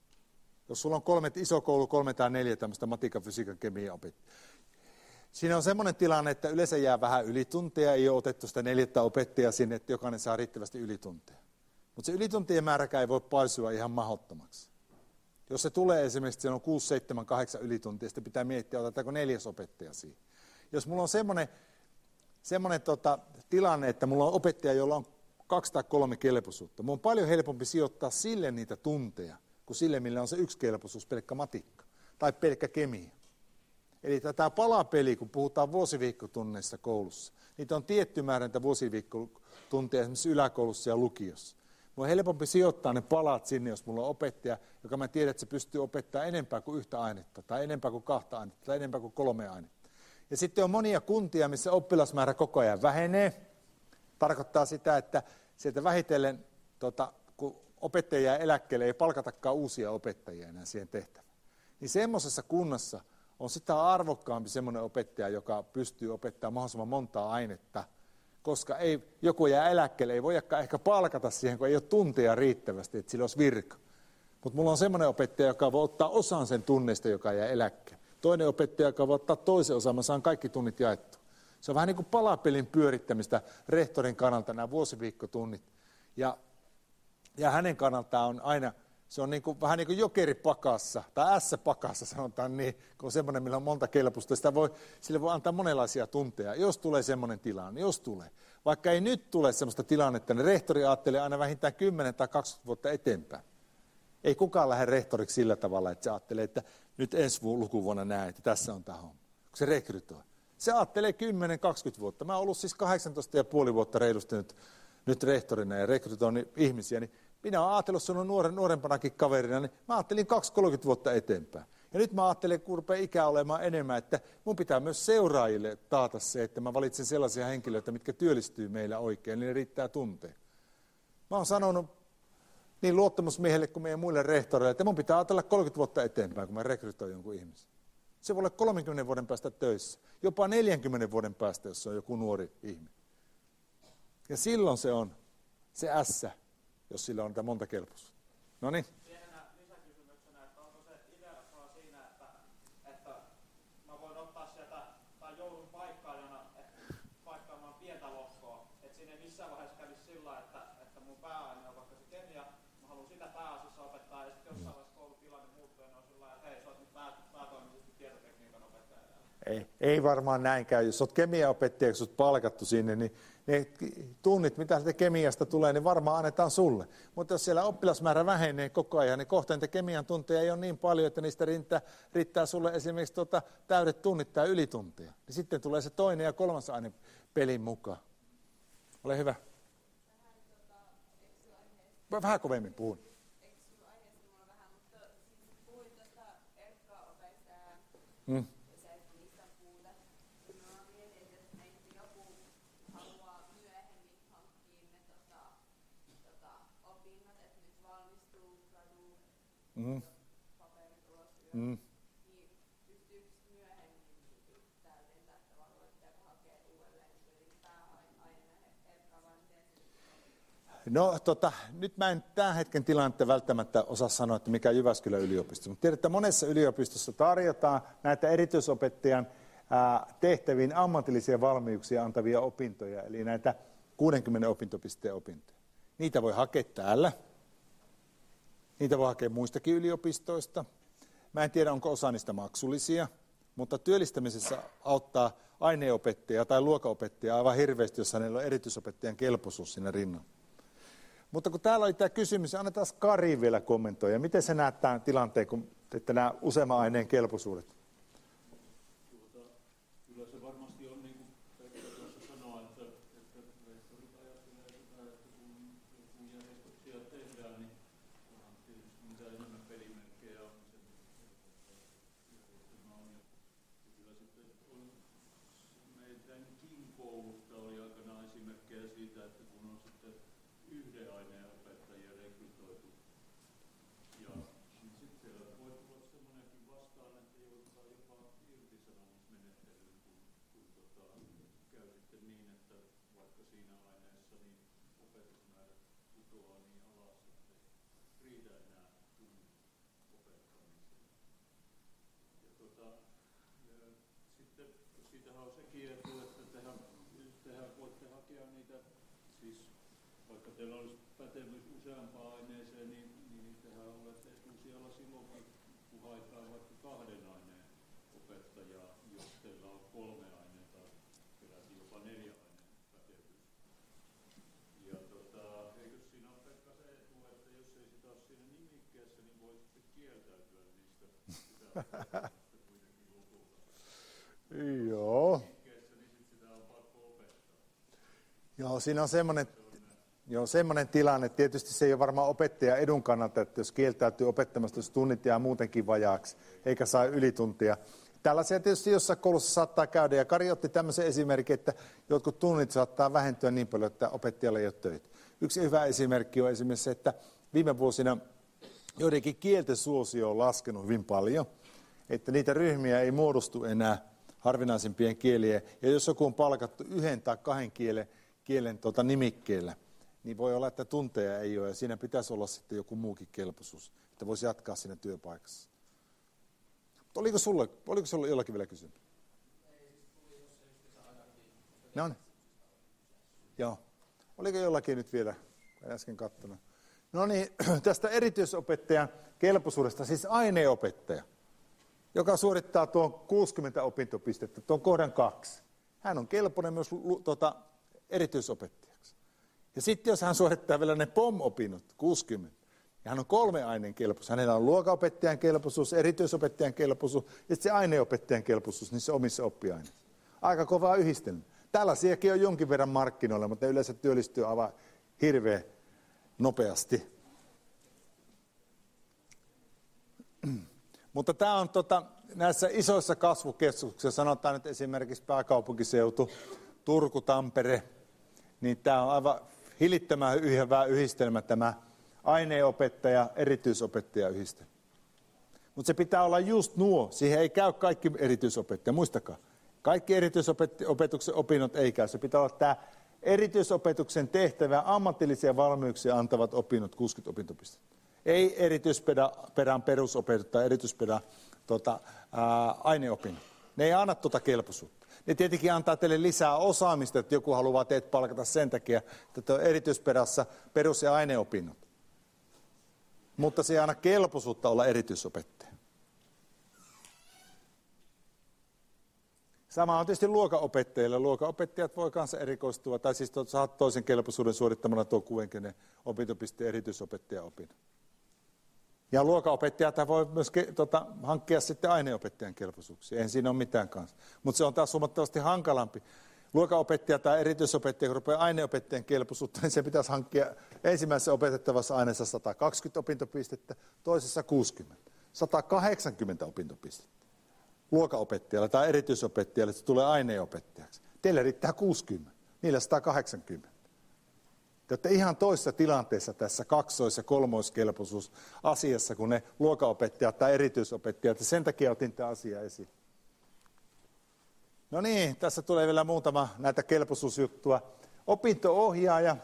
Jos sulla on kolme, iso koulu, kolme tai neljä tämmöistä matikka, fysiikka, kemia opettajaa. Siinä on semmoinen tilanne, että yleensä jää vähän ylitunteja, ei ole otettu sitä neljättä opettajaa sinne, että jokainen saa riittävästi ylitunteja. Mutta se ylituntien määräkään ei voi paisua ihan mahdottomaksi. Jos se tulee esimerkiksi, että siellä on kuusi, seitsemän, kahdeksan ylituntia, sitten pitää miettiä, otetaanko neljäs opettaja siihen. Jos mulla on semmoinen, semmoinen tota, tilanne, että mulla on opettaja, jolla on kaksi tai kolme kelpoisuutta, mun on paljon helpompi sijoittaa sille niitä tunteja, kuin sille, millä on se yksi kelpoisuus, pelkkä matikka tai pelkkä kemia. Eli tätä palapeli, kun puhutaan vuosiviikkotunneissa koulussa, niitä on tietty määrä niitä vuosiviikkotunteja esimerkiksi yläkoulussa ja lukiossa. Mun on helpompi sijoittaa ne palat sinne, jos mulla on opettaja, joka mä tiedän, että se pystyy opettamaan enempää kuin yhtä ainetta, tai enempää kuin kahta ainetta, tai enempää kuin kolme ainetta. Ja sitten on monia kuntia, missä oppilasmäärä koko ajan vähenee. Tarkoittaa sitä, että sieltä vähitellen, tota, kun opettaja jää eläkkeelle, ei palkatakaan uusia opettajia enää siihen tehtävään. Niin semmoisessa kunnassa on sitä arvokkaampi semmoinen opettaja, joka pystyy opettamaan mahdollisimman montaa ainetta, koska ei, joku jää eläkkeelle, ei voi ehkä palkata siihen, kun ei ole tunteja riittävästi, että sillä olisi virka. Mutta mulla on semmoinen opettaja, joka voi ottaa osan sen tunneista, joka jää eläkkeelle. Toinen opettaja, joka voi ottaa toisen osan, mä saan kaikki tunnit jaettua. Se on vähän niin kuin palapelin pyörittämistä rehtorin kannalta, nämä vuosiviikkotunnit. Ja, ja hänen kannaltaan on aina, se on niin kuin, vähän niin kuin jokeripakassa, tai ässäpakassa sanotaan niin, kun on semmoinen, millä on monta kelpoista. Sitä voi, sille voi antaa monenlaisia tunteja, jos tulee semmoinen tilanne, jos tulee. Vaikka ei nyt tule semmoista tilannetta, niin rehtori ajattelee aina vähintään kymmenen tai kaksikymmentä vuotta eteenpäin. Ei kukaan lähde rehtoriksi sillä tavalla, että se ajattelee, että nyt ensi lukuvuonna näet, että tässä on tämä homma, kun se rekrytoi. Se ajattelee kymmenen kaksikymmentä vuotta. Mä oon ollut siis kahdeksantoista ja puoli vuotta reilusti nyt, nyt rehtorina ja rekrytoin ihmisiä, niin minä olen ajatellut sinun nuoren, nuorempanakin kaverina, niin mä ajattelin kaksikymmentä kolmekymmentä vuotta eteenpäin. Ja nyt mä ajattelen, kun rupeaa ikää olemaan enemmän, että mun pitää myös seuraajille taata se, että mä valitsen sellaisia henkilöitä, mitkä työllistyy meillä oikein, niin ne riittää tunteen. Mä oon sanonut niin luottamusmiehelle kuin meidän muille rehtoreille, että mun pitää ajatella kolmekymmentä vuotta eteenpäin, kun mä rekrytoin jonkun ihmisen. Se voi olla kolmenkymmenen vuoden päästä töissä, jopa neljänkymmenen vuoden päästä, jos se on joku nuori ihminen. Ja silloin se on se ässä, jos sillä on monta kelpoisuutta. No niin. Pienenä lisäkysymyksenä, että onko se idea vaan siinä, että, että mä voin ottaa sieltä, tai joudun paikkaajana paikkaamaan pientä lohkoa, että siinä ei missään vaiheessa kävisi sillä, että, että mun pääaine on vaikka se kemia, mä haluan sitä pääasiassa opettaa, ja sitten jossain vaiheessa koulutilanne muuttuu, ja ne on sillä että hei, sä oot nyt pää, päätoimisesti tietotekniikan opettaja. Ei, ei varmaan näin käy. Jos olet kemiaopettaja, kun olet palkattu sinne, niin ne tunnit, mitä sieltä kemiasta tulee, niin varmaan annetaan sulle. Mutta jos siellä oppilasmäärä vähenee koko ajan, niin kohta niitä kemian tunteja ei ole niin paljon, että niistä riittää, riittää sulle esimerkiksi tuota, täydet tunnit tai ylitunteja. Niin sitten tulee se toinen ja kolmas aine pelin mukaan. Ole hyvä. Vähän kovemmin puhun. Mm. Mm. Mm. No tota, nyt mä en tämän hetken tilannetta välttämättä osaa sanoa, että mikä Jyväskylän yliopisto. Mutta tiedät, että monessa yliopistossa tarjotaan näitä erityisopettajan ää, tehtäviin ammatillisia valmiuksia antavia opintoja, eli näitä kuudenkymmenen opintopisteen opintoja. Niitä voi hakea täällä. Niitä voi hakea muistakin yliopistoista. Mä en tiedä, onko osa niistä maksullisia, mutta työllistämisessä auttaa aineenopettaja tai luokanopettaja aivan hirveästi, jos hänellä on erityisopettajan kelpoisuus siinä rinnalla. Mutta kun täällä oli tämä kysymys, annetaan Kari vielä kommentoida. Miten sä näet tämän tilanteen, kun, että nämä useamman aineen kelpoisuudet? Tuota, kyllä se varmasti on, niin kuin Pekka tuossa sanoi, että, että rehtorit ajattelee sitä, että kun joku järjestöksiä tehdään, niin onhan tietysti mitä enemmän pelimerkkejä on, niin se järjestelmä on. Ja kyllä sitten on, meidänkin koulusta oli aikanaan esimerkkejä siitä, että kun on sitten yhden aineen opettajia rekrytoitu. Ja sitten siellä voi tulla semmoinenkin vastaan, että joudutaan jopa irtisanomismenettelyyn, kun, kun tota, käy sitten niin, että vaikka siinä aineessa niin opetusmäärät putoaa niin alas, että ei riitä enää tunnin opettamiseen. Ja tota, ja sitten siitähän on sekin etu, että tehän, tehän voitte hakea niitä, siis vaikka teillä olisi pätevyys useampaan aineeseen, niin, niin tehän olette etusijalla silloinkin, kun haetaan vaikka kahden aineen opettajaa, jos teillä on kolme aineen tai peräti jopa neljä aineen pätevyys. Ja tota, eikö siinä ole Pekka se etu, että jos ei sitä ole siinä nimikkeessä, niin voi sitten kieltäytyä niistä sitä kuitenkin lopulta. Joo. Nimikkeessä, niin sitten sitä on pakko opettaa. Joo, siinä on semmoinen... Joo, semmoinen tilanne. Tietysti se ei ole varmaan opettaja edun kannalta, että jos kieltäytyy opettamasta, jos tunnit jää muutenkin vajaaksi, eikä saa ylituntia. Tällaisia tietysti jossain koulussa saattaa käydä. Ja Kari otti tämmöisen esimerkin, että jotkut tunnit saattaa vähentyä niin paljon, että opettajalla ei ole töitä. Yksi hyvä esimerkki on esimerkiksi se, että viime vuosina joidenkin kielten suosio on laskenut hyvin paljon, että niitä ryhmiä ei muodostu enää harvinaisimpien kielien. Ja jos joku on palkattu yhden tai kahden kielen, kielen tuota, nimikkeellä, niin voi olla, että tunteja ei ole, ja siinä pitäisi olla sitten joku muukin kelpoisuus, että voisi jatkaa siinä työpaikassa. Mutta oliko sulla, oliko sulla jollakin vielä kysymys? No niin. Joo. Oliko jollakin nyt vielä, en äsken katsonut. No niin, tästä erityisopettajan kelpoisuudesta, siis aineenopettaja, joka suorittaa tuon kuusikymmentä opintopistettä, tuon kohdan kaksi. Hän on kelpoinen myös tuota, erityisopettajaksi. Ja sitten jos hän suorittaa vielä ne P O M-opinnot, kuusikymmentä, ja hän on kolme aineen kelpoisuus. Hänellä on luokanopettajan kelpoisuus, erityisopettajan kelpoisuus ja sitten se aineenopettajan kelpoisuus niissä omissa oppiaineissa. Aika kovaa yhdistelmä. Tällaisiakin on jonkin verran markkinoilla, mutta ne yleensä työllistyy aivan hirveän nopeasti. Mutta tämä on tota, näissä isoissa kasvukeskuksissa, sanotaan nyt esimerkiksi pääkaupunkiseutu, Turku, Tampere, niin tämä on aivan hillittömän hyvä yhdistelmä tämä aineenopettaja, erityisopettaja yhdistelmä. Mutta se pitää olla just nuo, siihen ei käy kaikki erityisopettaja, muistakaa. Kaikki erityisopetuksen opinnot ei käy, se pitää olla tämä erityisopetuksen tehtävä, ammatillisia valmiuksia antavat opinnot, kuusikymmentä opintopistettä. Ei erityisperän perusopetus tai erityisperän tota, ää, aineopinnot. Ne ei anna tuota kelpoisuutta. Ne tietenkin antaa teille lisää osaamista, että joku haluaa teet palkata sen takia, että on erityisperässä perus- ja aineopinnot. Mutta se ei anna kelpoisuutta olla erityisopettaja. Sama on tietysti luokanopettajille. Luokanopettajat voi kanssa erikoistua, tai siis saat toisen kelpoisuuden suorittamalla tuo kuusikymmentä opintopisteen erityisopettajan opinnot. Ja luokanopettajat voi myös tota, hankkia sitten aineopettajan kelpoisuuksia. Eihän siinä ole mitään kanssa. Mutta se on taas huomattavasti hankalampi. Luokanopettaja tai erityisopettaja, kun rupeaa aineopettajan kelpoisuutta, niin se pitäisi hankkia ensimmäisessä opetettavassa aineessa sata kaksikymmentä opintopistettä, toisessa kuusikymmentä. sata kahdeksankymmentä opintopistettä. Luokanopettajalla tai erityisopettajalle se tulee aineenopettajaksi. Teille riittää kuusikymmentä, niillä sata kahdeksankymmentä. Te olette ihan toisessa tilanteessa tässä kaksois- ja kolmoiskelpoisuusasiassa kuin ne luokanopettajat tai erityisopettajat. Ja sen takia otin tämä asia esiin. No niin, tässä tulee vielä muutama näitä kelpoisuusjuttua. Opinto-ohjaaja.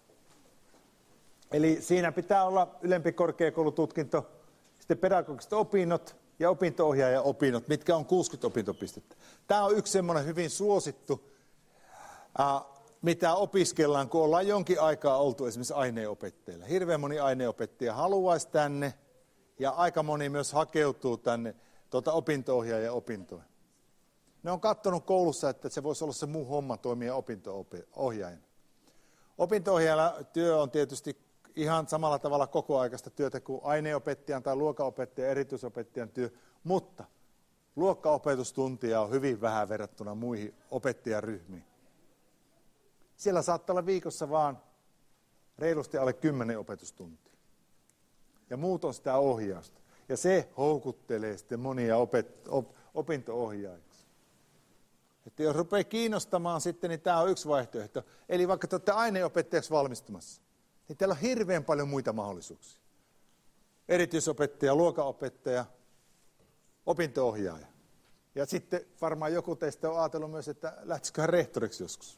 Eli siinä pitää olla ylempi korkeakoulututkinto, sitten pedagogiset opinnot ja opinto-ohjaajan opinnot, mitkä on kuusikymmentä opintopistettä. Tämä on yksi semmoinen hyvin suosittu, äh, mitä opiskellaan, kun ollaan jonkin aikaa oltu esimerkiksi aineenopettajilla. Hirveän moni aineenopettaja haluaisi tänne ja aika moni myös hakeutuu tänne tuota opinto-ohjaajan opintoihin. Ne on katsonut koulussa, että se voisi olla se muu homma toimia opinto-ohjaajana. Opinto-ohjaajalla työ on tietysti ihan samalla tavalla kokoaikaista työtä kuin aineenopettajan tai luokanopettajan, erityisopettajan työ, mutta luokkaopetustuntia on hyvin vähän verrattuna muihin opettajaryhmiin. Siellä saattaa olla viikossa vaan reilusti alle kymmenen opetustuntia. Ja muut on sitä ohjausta. Ja se houkuttelee sitten monia opet- op- opinto-ohjaajiksi. Että jos rupeaa kiinnostamaan sitten, niin tämä on yksi vaihtoehto. Eli vaikka te olette aineenopettajaksi valmistumassa, niin teillä on hirveän paljon muita mahdollisuuksia. Erityisopettaja, luokanopettaja, opinto-ohjaaja. Ja sitten varmaan joku teistä on ajatellut myös, että lähtisiköhän rehtoriksi joskus.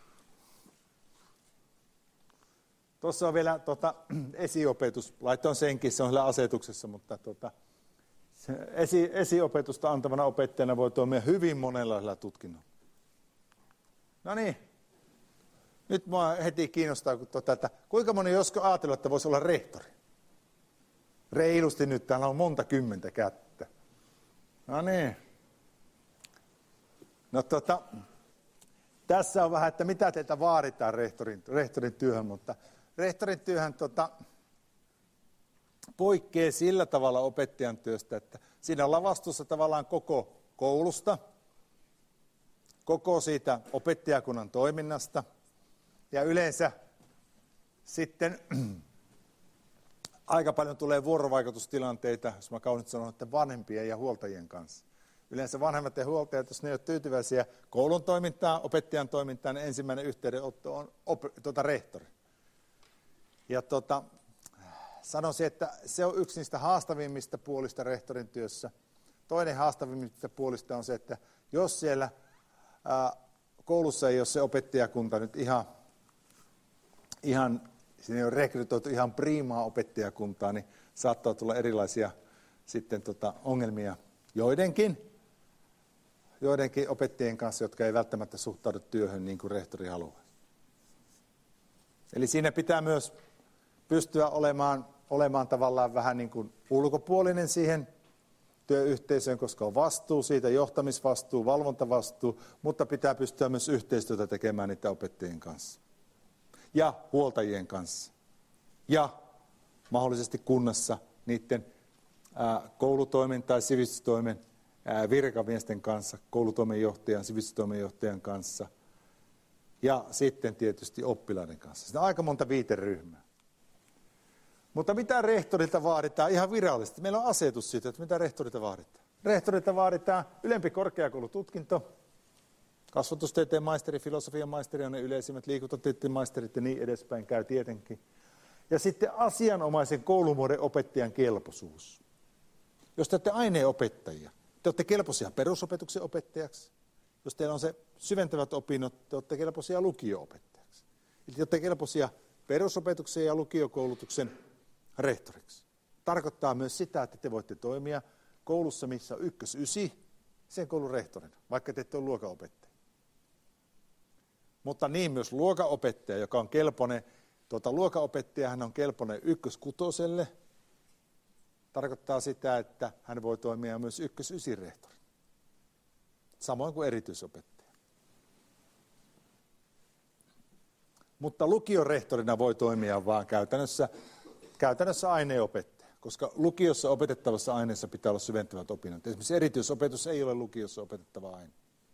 Tuossa on vielä tota, esiopetus. Laitoin senkin, se on siellä asetuksessa, mutta tota, esi, esiopetusta antavana opettajana voi toimia hyvin monenlaisella tutkinnolla. No niin. Nyt minua heti kiinnostaa, kun tuota, että kuinka moni joskus ajatellut, että voisi olla rehtori? Reilusti nyt, täällä on monta kymmentä kättä. No niin. No tota, tässä on vähän, että mitä teiltä vaaditaan rehtorin, rehtorin työhön, mutta rehtorin työhön tota, poikkeaa sillä tavalla opettajan työstä, että siinä ollaan vastuussa tavallaan koko koulusta, koko siitä opettajakunnan toiminnasta ja yleensä sitten aika paljon tulee vuorovaikutustilanteita, jos mä kaunit sanon, että vanhempien ja huoltajien kanssa. Yleensä vanhemmat ja huoltajat, jos ne ei ole tyytyväisiä koulun toimintaan, opettajan toimintaan, niin ensimmäinen yhteydenotto on op- tuota rehtori. Ja tota, sanoisin, että se on yksi niistä haastavimmista puolista rehtorin työssä. Toinen haastavimmista puolista on se, että jos siellä ää, koulussa ei ole se opettajakunta nyt ihan, ihan siinä ei ole rekrytoitu ihan priimaa opettajakuntaa, niin saattaa tulla erilaisia sitten tota, ongelmia joidenkin, joidenkin opettajien kanssa, jotka ei välttämättä suhtaudu työhön niin kuin rehtori haluaa. Eli siinä pitää myös pystyä olemaan, olemaan tavallaan vähän niin kuin ulkopuolinen siihen työyhteisöön, koska on vastuu siitä, johtamisvastuu, valvontavastuu, mutta pitää pystyä myös yhteistyötä tekemään niiden opettajien kanssa. Ja huoltajien kanssa. Ja mahdollisesti kunnassa niiden ää, koulutoimen tai sivistystoimen virkamiesten kanssa, koulutoimenjohtajan, sivistystoimenjohtajan kanssa ja sitten tietysti oppilaiden kanssa. Sitä on aika monta viiteryhmää. Mutta mitä rehtorilta vaaditaan ihan virallisesti? Meillä on asetus siitä, että mitä rehtorilta vaaditaan. Rehtorilta vaaditaan ylempi korkeakoulututkinto, kasvatustieteen maisteri, filosofian maisteri on ne yleisimmät, liikuntatieteen maisterit ja niin edespäin käy tietenkin. Ja sitten asianomaisen koulumuodon opettajan kelpoisuus. Jos te olette aineenopettajia, te olette kelpoisia perusopetuksen opettajaksi. Jos teillä on se syventävät opinnot, te olette kelpoisia lukio-opettajaksi. Eli te olette kelpoisia perusopetuksen ja lukiokoulutuksen rehtoriksi. Tarkoittaa myös sitä, että te voitte toimia koulussa, missä on ykkös ysi, sen koulun rehtorina, vaikka te ette ole luokanopettaja. Mutta niin myös luokanopettaja, joka on kelpoinen, tuota, luokanopettaja, hän on kelpoinen ykköskutoselle, tarkoittaa sitä, että hän voi toimia myös ykkös ysi rehtorina, samoin kuin erityisopettaja. Mutta lukiorehtorina voi toimia vaan käytännössä, käytännössä aineenopettaja, koska lukiossa opetettavassa aineessa pitää olla syventävät opinnot. Esimerkiksi erityisopetus ei ole lukiossa opetettava aine.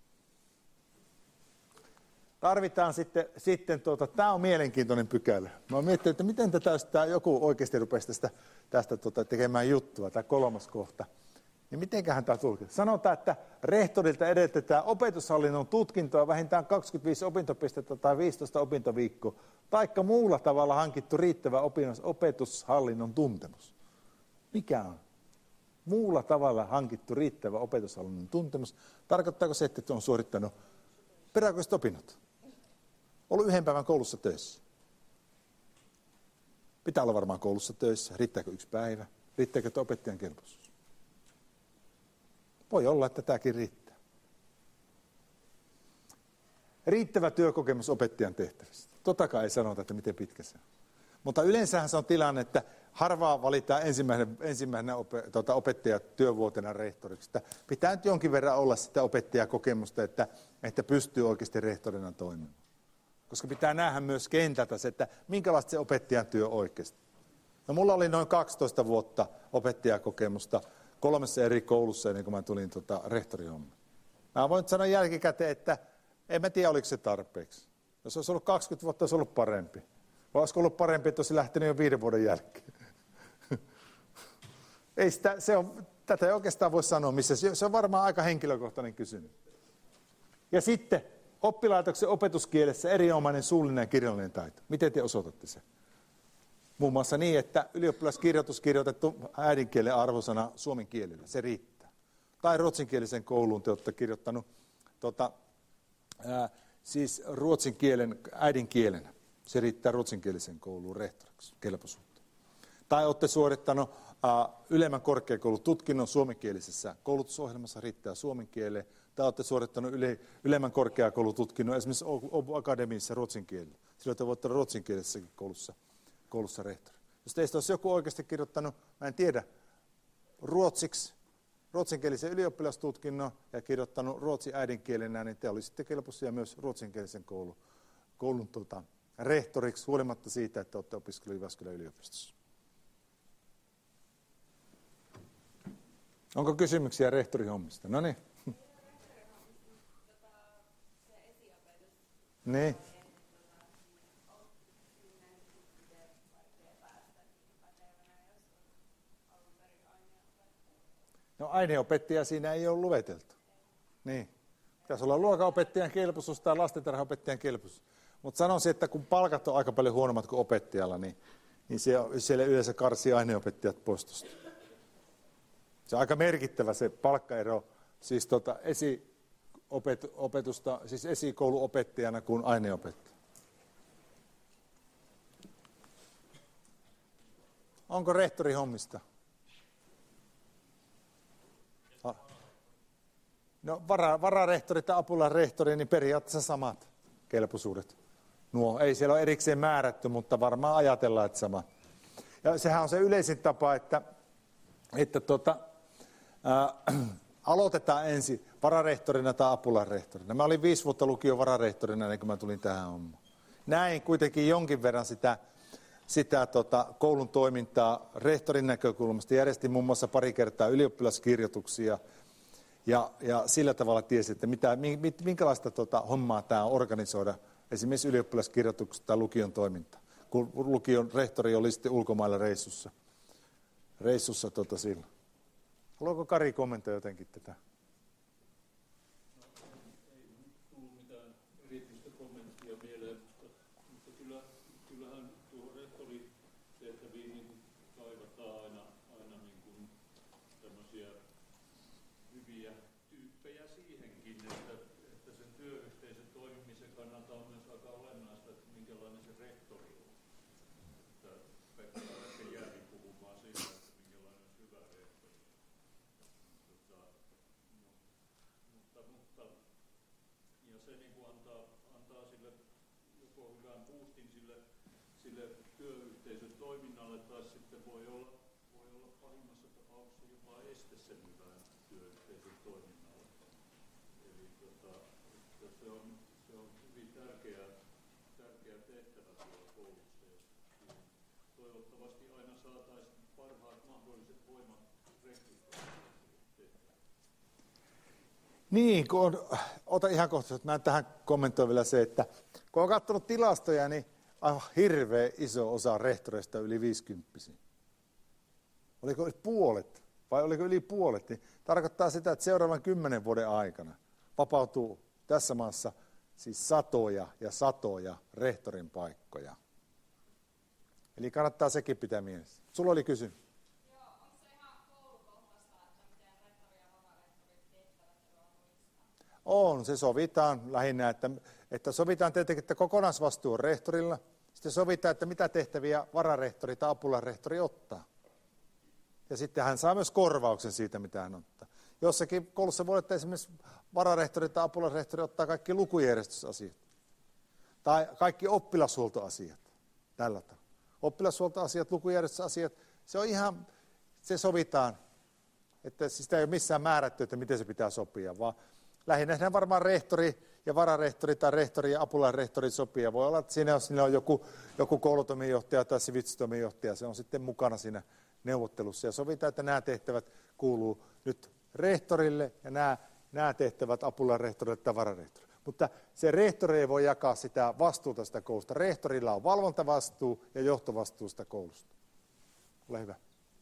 Tarvitaan sitten, sitten tuota, tämä on mielenkiintoinen pykälä. Mä oon miettinyt, että miten tätä, jos tämä joku oikeasti rupesi tästä, tästä tuota, tekemään juttua, tämä kolmas kohta. Niin mitenköhän tämä tulkitaan? Sanotaan, että rehtorilta edellytetään opetushallinnon tutkintoa vähintään kaksikymmentäviisi opintopistettä tai viisitoista opintoviikkoa, taikka muulla tavalla hankittu riittävä opetushallinnon tuntemus. Mikä on? Muulla tavalla hankittu riittävä opetushallinnon tuntemus. Tarkoittaako se, että on suorittanut pedagogiset opinnot? Ollut yhden päivän koulussa töissä. Pitää olla varmaan koulussa töissä. Riittääkö yksi päivä? Riittääkö että opettajan kelpoisuus? Voi olla, että tämäkin riittää. Riittävä työkokemus opettajan tehtävistä. Totakaan ei sanota, että miten pitkä se on. Mutta yleensähän se on tilanne, että harvaa valitaan ensimmäinen, ensimmäisenä op, tuota, opettajat työvuotena rehtoriksi. Että pitää nyt jonkin verran olla sitä opettajakokemusta, että, että pystyy oikeasti rehtorina toimimaan. Koska pitää nähdä myös kentältä se, että minkälaista se opettajan työ oikeasti. No mulla oli noin kaksitoista vuotta opettajakokemusta kolmessa eri koulussa ennen kuin mä tulin tuota rehtorihommaan. Mä voin sanoa jälkikäteen, että en mä tiedä oliko se tarpeeksi. Jos olisi ollut kaksikymmentä vuotta, olisi ollut parempi. Vai olisiko ollut parempi, että olisi lähtenyt jo viiden vuoden jälkeen. Ei sitä, se on, tätä ei oikeastaan voi sanoa, missä se on varmaan aika henkilökohtainen kysymys. Ja sitten oppilaitoksen opetuskielessä erinomainen suullinen ja kirjallinen taito. Miten te osoitatte sen? Muun muassa niin, että ylioppilaskirjoitus kirjoitettu äidinkielen arvosana suomen kielellä. Se riittää. Tai ruotsinkielisen kouluun te olette kirjoittanut tota, ää, siis ruotsin kielen äidinkielenä. Se riittää ruotsinkielisen kouluun rehtoriksi, kelpoisuutta. Tai olette suorittanut uh, ylemmän korkeakoulututkinnon suomenkielisessä koulutusohjelmassa, riittää suomen kieleen. Tai olette suorittanut yle, ylemmän korkeakoulututkinnon esimerkiksi Åbo Akademiassa ruotsin kielellä. Silloin te voitte olla ruotsinkielisessäkin koulussa, koulussa rehtori. Jos teistä olisi joku oikeasti kirjoittanut, mä en tiedä, ruotsiksi, ruotsinkielisen ylioppilastutkinnon ja kirjoittanut ruotsin äidinkielenä, niin te olisitte kelpoisia myös ruotsinkielisen koulun, koulun tuota, rehtoriksi, huolimatta siitä, että olette opiskelleet Jyväskylän yliopistossa. Onko kysymyksiä rehtorihommista? No niin. Niin. No aineopettaja siinä ei ole lueteltu. Niin. Pitäisi olla luokanopettajan kelpoisuus tai lastentarhaopettajan kelpoisuus. Mutta sanoisin, että kun palkat on aika paljon huonommat kuin opettajalla, niin, niin siellä yleensä karsii aineopettajat pois tuosta. Se on aika merkittävä se palkkaero, siis tota esiopetusta, siis esikouluopettajana kuin aineopettaja. Onko rehtori hommista? No vara, vararehtori tai apulaisrehtori, niin periaatteessa samat kelpoisuudet. Nuo ei siellä ole erikseen määrätty, mutta varmaan ajatellaan, että sama. Ja sehän on se yleisin tapa, että, että tota, ää, aloitetaan ensin vararehtorina tai apulaisrehtorina. Mä olin viisi vuotta lukion vararehtorina ennen kuin mä tulin tähän hommaan. Näin kuitenkin jonkin verran sitä, sitä tota, koulun toimintaa rehtorin näkökulmasta. Järjestin muun muassa pari kertaa ylioppilaskirjoituksia. Ja, ja sillä tavalla tiesi, että mitä, minkälaista tota, hommaa tämä on organisoida, esimerkiksi ylioppilaskirjoitukset tai lukion toiminta, kun lukion rehtori oli sitten ulkomailla reissussa. reissussa tota, sillä. Haluaako Kari kommentoida jotenkin tätä? Niin, kun on, ota ihan kohta, että mä tähän kommentoin vielä se, että kun on katsonut tilastoja, niin aivan hirveä iso osa rehtoreista yli viisikymppisiä. Oliko yli puolet vai oliko yli puolet, niin tarkoittaa sitä, että seuraavan kymmenen vuoden aikana vapautuu tässä maassa siis satoja ja satoja rehtorin paikkoja. Eli kannattaa sekin pitää mielessä. Sulla oli kysymys. On, se sovitaan lähinnä, että, että sovitaan tietenkin, että kokonaisvastuu on rehtorilla. Sitten sovitaan, että mitä tehtäviä vararehtori tai apulaistrehtori ottaa. Ja sitten hän saa myös korvauksen siitä, mitä hän ottaa. Jossakin koulussa voi olla esimerkiksi vararehtori tai apulaistrehtori ottaa kaikki lukujärjestysasiat. Tai kaikki oppilashuoltoasiat. Tällä tavalla. Oppilashuoltoasiat, lukujärjestysasiat, se on ihan, se sovitaan. Että sitä ei ole missään määrätty, että miten se pitää sopia, vaan lähinnä varmaan rehtori ja vararehtori tai rehtori ja apulaisrehtori sopia. Voi olla, että siinä, jos siinä on joku, joku koulutoimenjohtaja tai sivistystoimenjohtaja, se on sitten mukana siinä neuvottelussa. Ja sovitaan, että nämä tehtävät kuuluu nyt rehtorille ja nämä, nämä tehtävät apulaisrehtorille tai vararehtorille. Mutta se rehtori ei voi jakaa sitä vastuuta sitä koulusta. Rehtorilla on valvontavastuu ja johtovastuu sitä koulusta. Ole hyvä.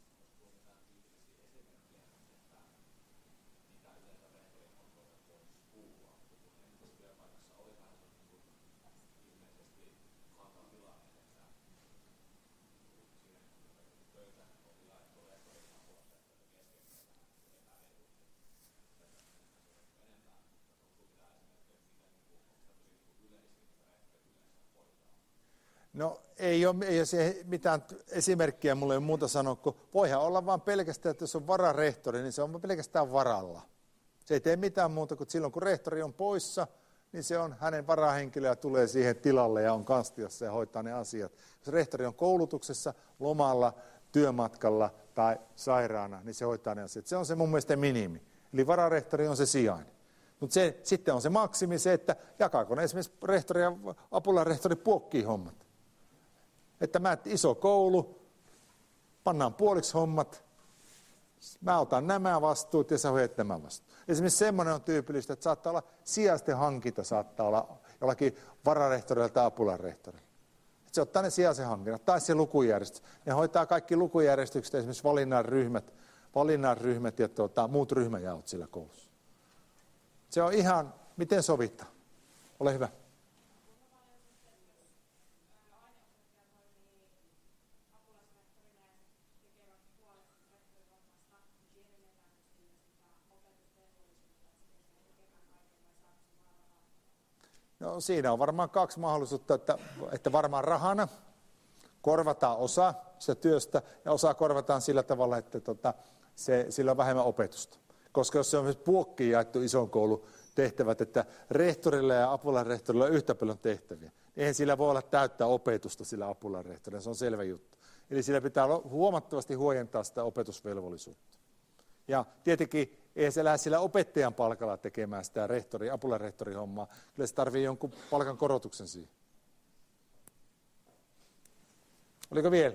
No ei ole, ei ole mitään esimerkkiä, mulla ei ole muuta sanoa, kun voihan olla vaan pelkästään, että jos on vararehtori, niin se on pelkästään varalla. Se ei tee mitään muuta kuin silloin, kun rehtori on poissa, niin se on hänen varahenkilö ja tulee siihen tilalle ja on kanstiassa ja hoitaa ne asiat. Jos rehtori on koulutuksessa, lomalla, työmatkalla tai sairaana, niin se hoitaa ne asiat. Se on se mun mielestä minimi. Eli vararehtori on se sijainen. Mutta sitten on se maksimi se, että jakaako ne esimerkiksi rehtori ja apulaisrehtori puokkii hommat. Että mä iso koulu, pannaan puoliksi hommat, mä otan nämä vastuut ja sä hoidat nämä vastuut. Esimerkiksi semmoinen on tyypillistä, että saattaa olla sijaisten hankinta, saattaa olla jollakin vararehtorilla tai apulaisrehtorilla. Se ottaa ne sijaisen hankinnat tai se lukujärjestys. Ne hoitaa kaikki lukujärjestykset, esimerkiksi valinnan ryhmät, valinnan ryhmät ja tuota, muut ryhmäjaot sillä koulussa. Se on ihan, miten sovittaa. Ole hyvä. No, siinä on varmaan kaksi mahdollisuutta, että, että varmaan rahana korvataan osa sitä työstä ja osa korvataan sillä tavalla, että tota, se, sillä on vähemmän opetusta. Koska jos se on myös puokkiin jaettu ison koulun tehtävät, että rehtorilla ja apulaisrehtorilla on yhtä paljon tehtäviä, niin eihän sillä voi olla täyttää opetusta sillä apulaisrehtorilla, se on selvä juttu. Eli sillä pitää huomattavasti huojentaa sitä opetusvelvollisuutta. Ja tietenkin ei se lähde sillä opettajan palkalla tekemään sitä rehtori, apulaisrehtorin hommaa. Kyllä se tarvitsee jonkun palkan korotuksen siihen. Oliko vielä?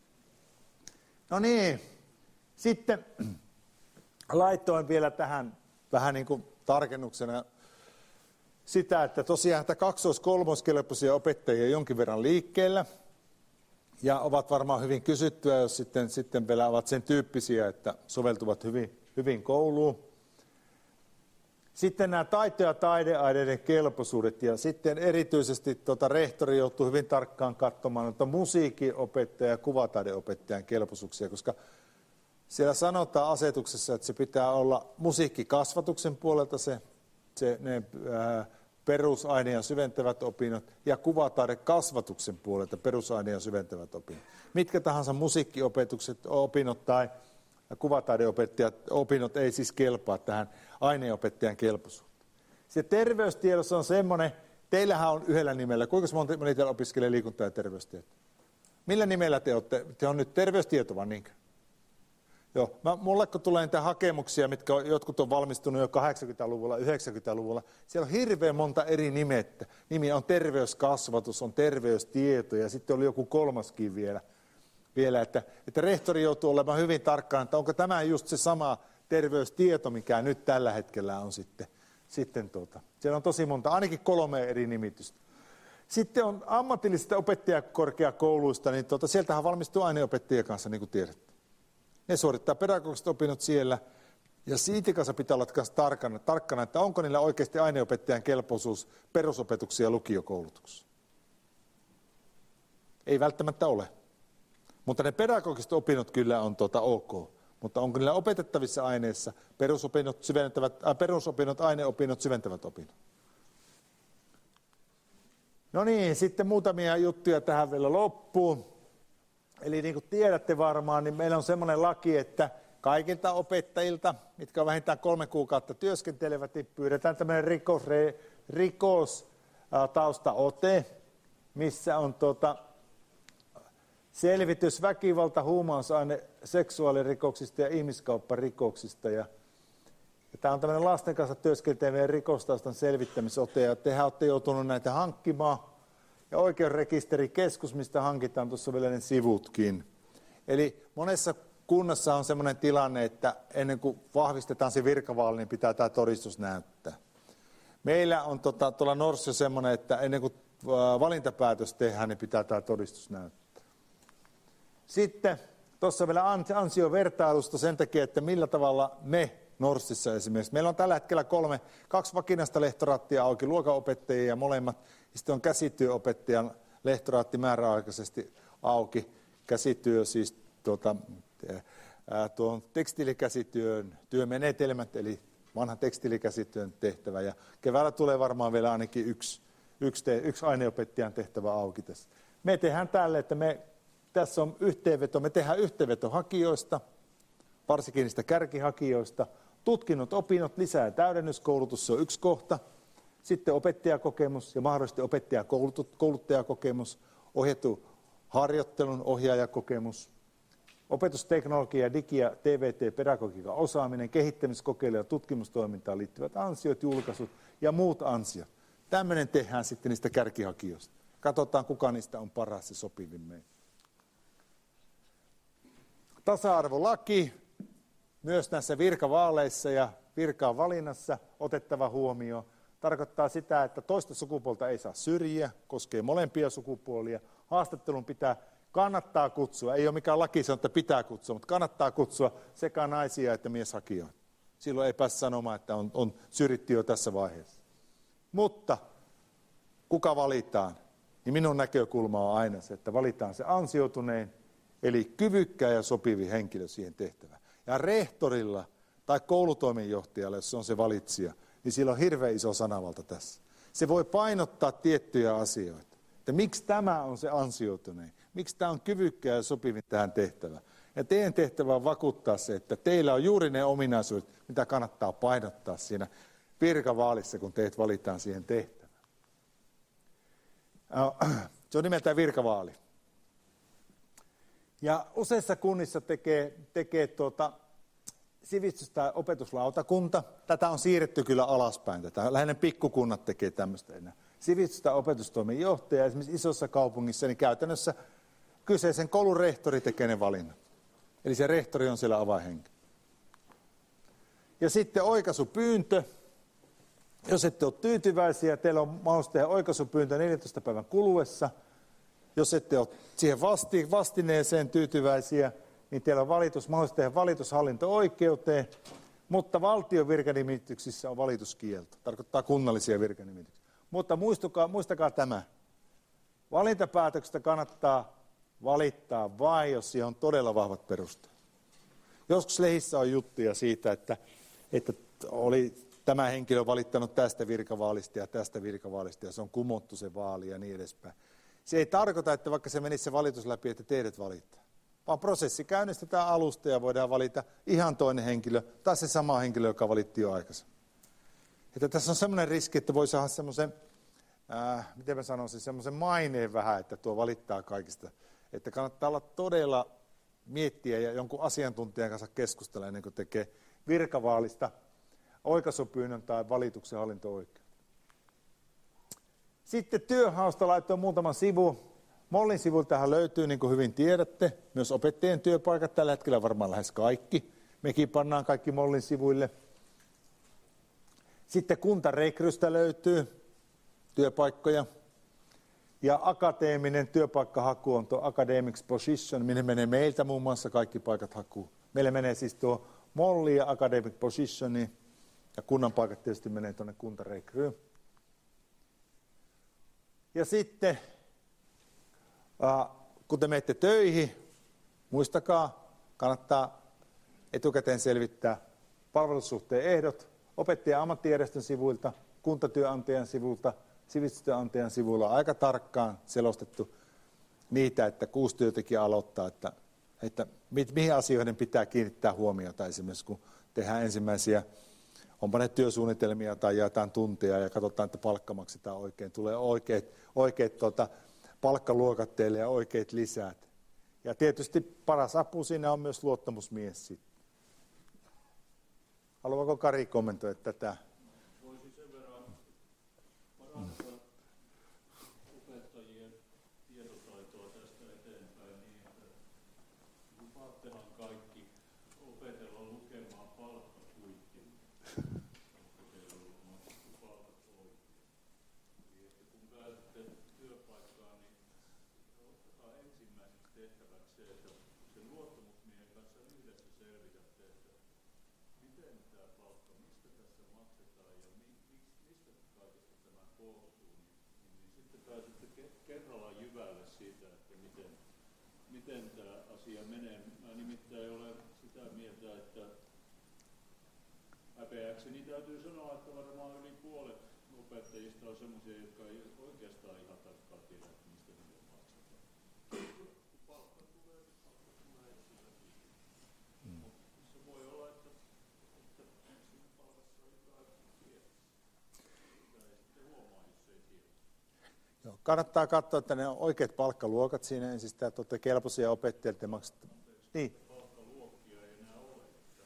No niin, sitten laitoin vielä tähän vähän niin kuin tarkennuksena sitä, että tosiaan että kaksois-kolmoiskelpoisia opettajia jonkin verran liikkeellä. Ja ovat varmaan hyvin kysyttyä, jos sitten, sitten vielä ovat sen tyyppisiä, että soveltuvat hyvin, hyvin kouluun. Sitten nämä taito- ja taideaineiden kelpoisuudet, ja sitten erityisesti tuota, rehtori joutuu hyvin tarkkaan katsomaan että musiikinopettajan ja kuvataideopettajan kelpoisuuksia, koska siellä sanotaan asetuksessa, että se pitää olla musiikkikasvatuksen puolelta se, se ne, ää, perusaine- ja syventävät opinnot, ja kuvataidekasvatuksen puolelta perusaine- ja syventävät opinnot. Mitkä tahansa musiikkiopetukset, opinnot tai kuvataideopettajat opinnot ei siis kelpaa tähän aineenopettajan kelpoisuuteen. Se terveystiedossa on semmoinen, teillähän on yhdellä nimellä, kuinka monta teillä opiskelee liikunta- ja terveystietoa? Millä nimellä te olette? Te on nyt terveystieto vaan niinkö? Joo, mä, mulle kun tulee niitä hakemuksia, mitkä on, jotkut on valmistunut jo kahdeksankymmentäluvulla, yhdeksänkymmentäluvulla, siellä on hirveän monta eri nimettä. Nimi on terveyskasvatus, on terveystieto ja sitten oli joku kolmaskin vielä. vielä että, että rehtori joutuu olemaan hyvin tarkkaan, että onko tämä just se sama terveystieto, mikä nyt tällä hetkellä on sitten. sitten tuota. Siellä on tosi monta, ainakin kolme eri nimitystä. Sitten on ammatillisista opettajakorkeakouluista, niin tuota, sieltähän valmistuu aineopettajien kanssa, niin kuin tiedätte. Ne suorittaa pedagogiset opinnot siellä, ja siitä kanssa pitää olla tarkkana, tarkkana, että onko niillä oikeasti aineopettajan kelpoisuus perusopetuksia ja lukiokoulutuksessa. Ei välttämättä ole. Mutta ne pedagogiset opinnot kyllä on tuota ok. Mutta onko niillä opetettavissa aineissa perusopinnot, syventävät, äh, perusopinnot, aineopinnot, syventävät opinnot? No niin, sitten muutamia juttuja tähän vielä loppuun. Eli niin kuin tiedätte varmaan, niin meillä on semmoinen laki, että kaikilta opettajilta, mitkä on vähintään kolme kuukautta työskentelevät, niin pyydetään tämmöinen rikos, rikostaustaote, missä on tuota, selvitys väkivalta, huumausaine, seksuaalirikoksista ja ihmiskaupparikoksista. Ja, ja tämä on tämmöinen lasten kanssa työskentelevien rikostaustan selvittämisote, ja tehän olette joutunut näitä hankkimaan. Ja oikeusrekisterikeskus, mistä hankitaan tuossa vielä ne sivutkin. Eli monessa kunnassa on sellainen tilanne, että ennen kuin vahvistetaan se virkavaali, niin pitää tämä todistus näyttää. Meillä on tota, tuolla Norssissa semmoinen, että ennen kuin valintapäätös tehdään, niin pitää tämä todistus näyttää. Sitten tuossa vielä ansiovertailusta sen takia, että millä tavalla me Norssissa esimerkiksi. Meillä on tällä hetkellä kolme, kaksi vakinaista lehtoraattia auki, luokanopettajia ja molemmat. Sitten on käsityöopettajan lehtoraatti määräaikaisesti auki. Käsityö siis tuota, ää, tuon tekstiilikäsityön työmenetelmät, eli vanha tekstiilikäsityön tehtävä. Ja keväällä tulee varmaan vielä ainakin yksi, yksi, te, yksi aineopettajan tehtävä auki tässä. Me tehdään tälle, että me, tässä on yhteenveto, me tehdään yhteenveto hakijoista, varsinkin niistä kärkihakijoista. Tutkinnot, opinnot, lisää täydennyskoulutus, se on yksi kohta. Sitten opettajakokemus ja mahdollisesti opettajakouluttajakokemus, ohjattu harjoittelun ohjaajakokemus, opetusteknologia, digi- ja T V T-pedagogiikan osaaminen, kehittämiskokeilu ja tutkimustoimintaan liittyvät ansiot, julkaisut ja muut ansiot. Tämmöinen tehdään sitten niistä kärkihakijoista. Katsotaan, kuka niistä on paras ja sopivin meille. Tasa-arvolaki, myös näissä virkavaaleissa ja virkaan valinnassa otettava huomioon. Tarkoittaa sitä, että toista sukupuolta ei saa syrjiä, koskee molempia sukupuolia. Haastattelun pitää, kannattaa kutsua, ei ole mikään laki se on, että pitää kutsua, mutta kannattaa kutsua sekä naisia että mieshakijoita. Silloin ei pääse sanomaan, että on, on syrjitty jo tässä vaiheessa. Mutta kuka valitaan, niin minun näkökulma on aina se, että valitaan se ansioitunein, eli kyvykkää ja sopivi henkilö siihen tehtävään. Ja rehtorilla tai koulutoimenjohtajalla, jos se on se valitsija, niin sillä on hirveän iso sanavalta tässä. Se voi painottaa tiettyjä asioita, että miksi tämä on se ansioitunein, miksi tämä on kyvykkää ja sopivin tähän tehtävään. Ja teidän tehtävä on vakuuttaa se, että teillä on juuri ne ominaisuudet, mitä kannattaa painottaa siinä virkavaalissa, kun teet valitaan siihen tehtävään. Se on nimeltään virkavaali. Ja useissa kunnissa tekee, tekee tuota, sivistys- tai opetuslautakunta. Tätä on siirretty kyllä alaspäin. Tätä. Lähinnä pikkukunnat tekee tämmöistä enää. Sivistys- tai opetustoimen johtaja esimerkiksi isossa kaupungissa, niin käytännössä kyseisen koulun rehtori tekee ne valinnat. Eli se rehtori on siellä avainhenkilö. Ja sitten oikaisupyyntö. Jos ette ole tyytyväisiä, teillä on mahdollisuus tehdä oikaisupyyntö neljäntoista päivän kuluessa. Jos ette ole siihen vasti, vastineeseen tyytyväisiä, niin teillä on valitus, mahdollisuus tehdä valitus hallinto-oikeuteen. Mutta valtion virkanimityksissä on valituskielto. Tarkoittaa kunnallisia virkanimityksiä. Mutta muistakaa, muistakaa tämä. Valintapäätöksestä kannattaa valittaa vain, jos siihen on todella vahvat perusteet. Joskus lehissä on juttuja siitä, että, että oli tämä henkilö valittanut tästä virkavaalista ja tästä virkavaalista ja se on kumottu se vaali ja niin edespäin. Se ei tarkoita, että vaikka se menisi se valitus läpi, että teidät valittaa. Vaan prosessi käynnistetään alusta ja voidaan valita ihan toinen henkilö tai se sama henkilö, joka valittiin jo aikaisemmin. Että tässä on semmoinen riski, että voi saada semmoisen, äh, miten mä sanoisin, semmoisen maineen vähän, että tuo valittaa kaikista. Että kannattaa olla todella miettiä ja jonkun asiantuntijan kanssa keskustella ennen kuin tekee virkavaalista oikaisupyynnön tai valituksen hallinto-oikeuden. Sitten työnhausta laittoon muutama sivu. Mollin sivuiltahan löytyy, niin kuin hyvin tiedätte, myös opettajien työpaikat. Tällä hetkellä varmaan lähes kaikki. Mekin pannaan kaikki Mollin sivuille. Sitten kuntarekrystä löytyy työpaikkoja. Ja akateeminen työpaikkahaku on tuo academic position, minne menee meiltä muun muassa kaikki paikat hakuun. Meillä menee siis tuo Molli ja academic positioni, ja kunnan paikat tietysti menee tuonne kuntarekryyn. Ja sitten, äh, kun te menette töihin, muistakaa, kannattaa etukäteen selvittää palvelussuhteen ehdot opettajan ammattijärjestön sivuilta, kuntatyönantajan sivuilta, sivistystyönantajan sivuilla on aika tarkkaan selostettu niitä, että kuusi työntekijä aloittaa, että, että mihin asioihin pitää kiinnittää huomiota esimerkiksi, kun tehdään ensimmäisiä, onpa ne työsuunnitelmia tai jaetaan tunteja ja katsotaan, että palkka maksetaan oikein, tulee oikeat, oikeat tuota, palkkaluokat teille ja oikeat lisät. Ja tietysti paras apu siinä on myös luottamusmies sitten. Haluaako Kari kommentoida tätä? Voisin sen verran parantaa opettajien tietotaitoa tästä eteenpäin niin, että lupaattehan kaikki opetella lukemaan palkkakuittia. Onko teillä ollut maksettu palkat oikein? Eli että kun pääsette työpaikkaan, niin ottakaa ensimmäiseksi tehtäväksi se, että sen luottamusmiehen kanssa yhdessä selvitätte, että miten tämä palkka, mistä tässä maksetaan ja mi, mistä kaikesta tämä koostuu, niin, niin sitten pääsette ke- kerralla jyvälle siitä, että miten, miten tämä asia menee. Mä nimittäin olen sitä mieltä, että häpeäkseni täytyy sanoa, että varmaan yli puolet opettajista on sellaisia, jotka ei oikeastaan ihan tarkkaan tiedä, että mistä niitä maksetaan. Palkka tulee, palkka tulee sillä mm. Mutta se voi olla, että, että siinä palkassa on jotain tiedä. Sitä ei sitten huomaa, jos ei tiedä. Joo, kannattaa katsoa, että ne on oikeat palkkaluokat siinä ensin, että olette kelpoisia opettajia, että maksatte. Niin. Palkkaluokkia ei enää ole.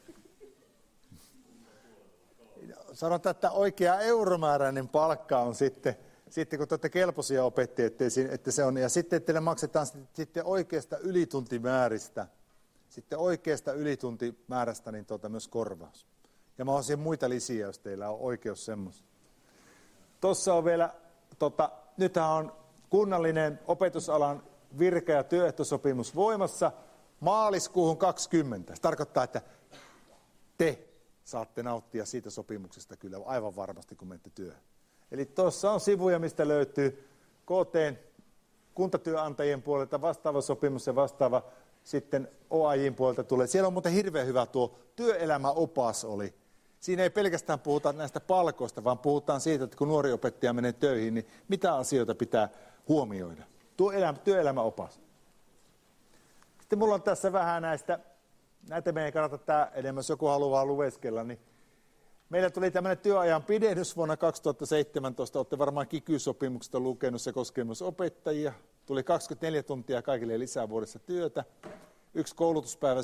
Sanotaan, että oikea euromääräinen palkka on sitten, sitten kun te olette kelpoisia opettajia, että se on, ja sitten teille maksetaan sitten oikeasta ylituntimääristä, sitten oikeasta ylituntimäärästä niin tuota myös korvaus. Ja mä oon muita lisiä, jos teillä on oikeus semmoista. Tuossa on vielä, tota, nythän on kunnallinen opetusalan virka- ja työehtosopimus voimassa maaliskuuhun kaksikymmentä. Se tarkoittaa, että te saatte nauttia siitä sopimuksesta kyllä aivan varmasti, kun menette työhön. Eli tuossa on sivuja, mistä löytyy K T:n kuntatyönantajien puolelta vastaava sopimus ja vastaava sitten O A J:n puolelta tulee. Siellä on muuten hirveän hyvä tuo työelämäopas oli. Siinä ei pelkästään puhuta näistä palkoista, vaan puhutaan siitä, että kun nuori opettaja menee töihin, niin mitä asioita pitää huomioida. Tuo elämä, työelämäopas. Sitten mulla on tässä vähän näistä, näitä meidän ei kannata tämä enemmän, jos joku haluaa lueskella, niin meillä tuli tämmöinen työajan pidennys vuonna kaksituhattaseitsemäntoista, olette varmaan kiky-sopimuksesta lukenut, se koskee myös opettajia. Tuli kaksikymmentäneljä tuntia kaikille lisää vuodessa työtä, yksi koulutuspäivä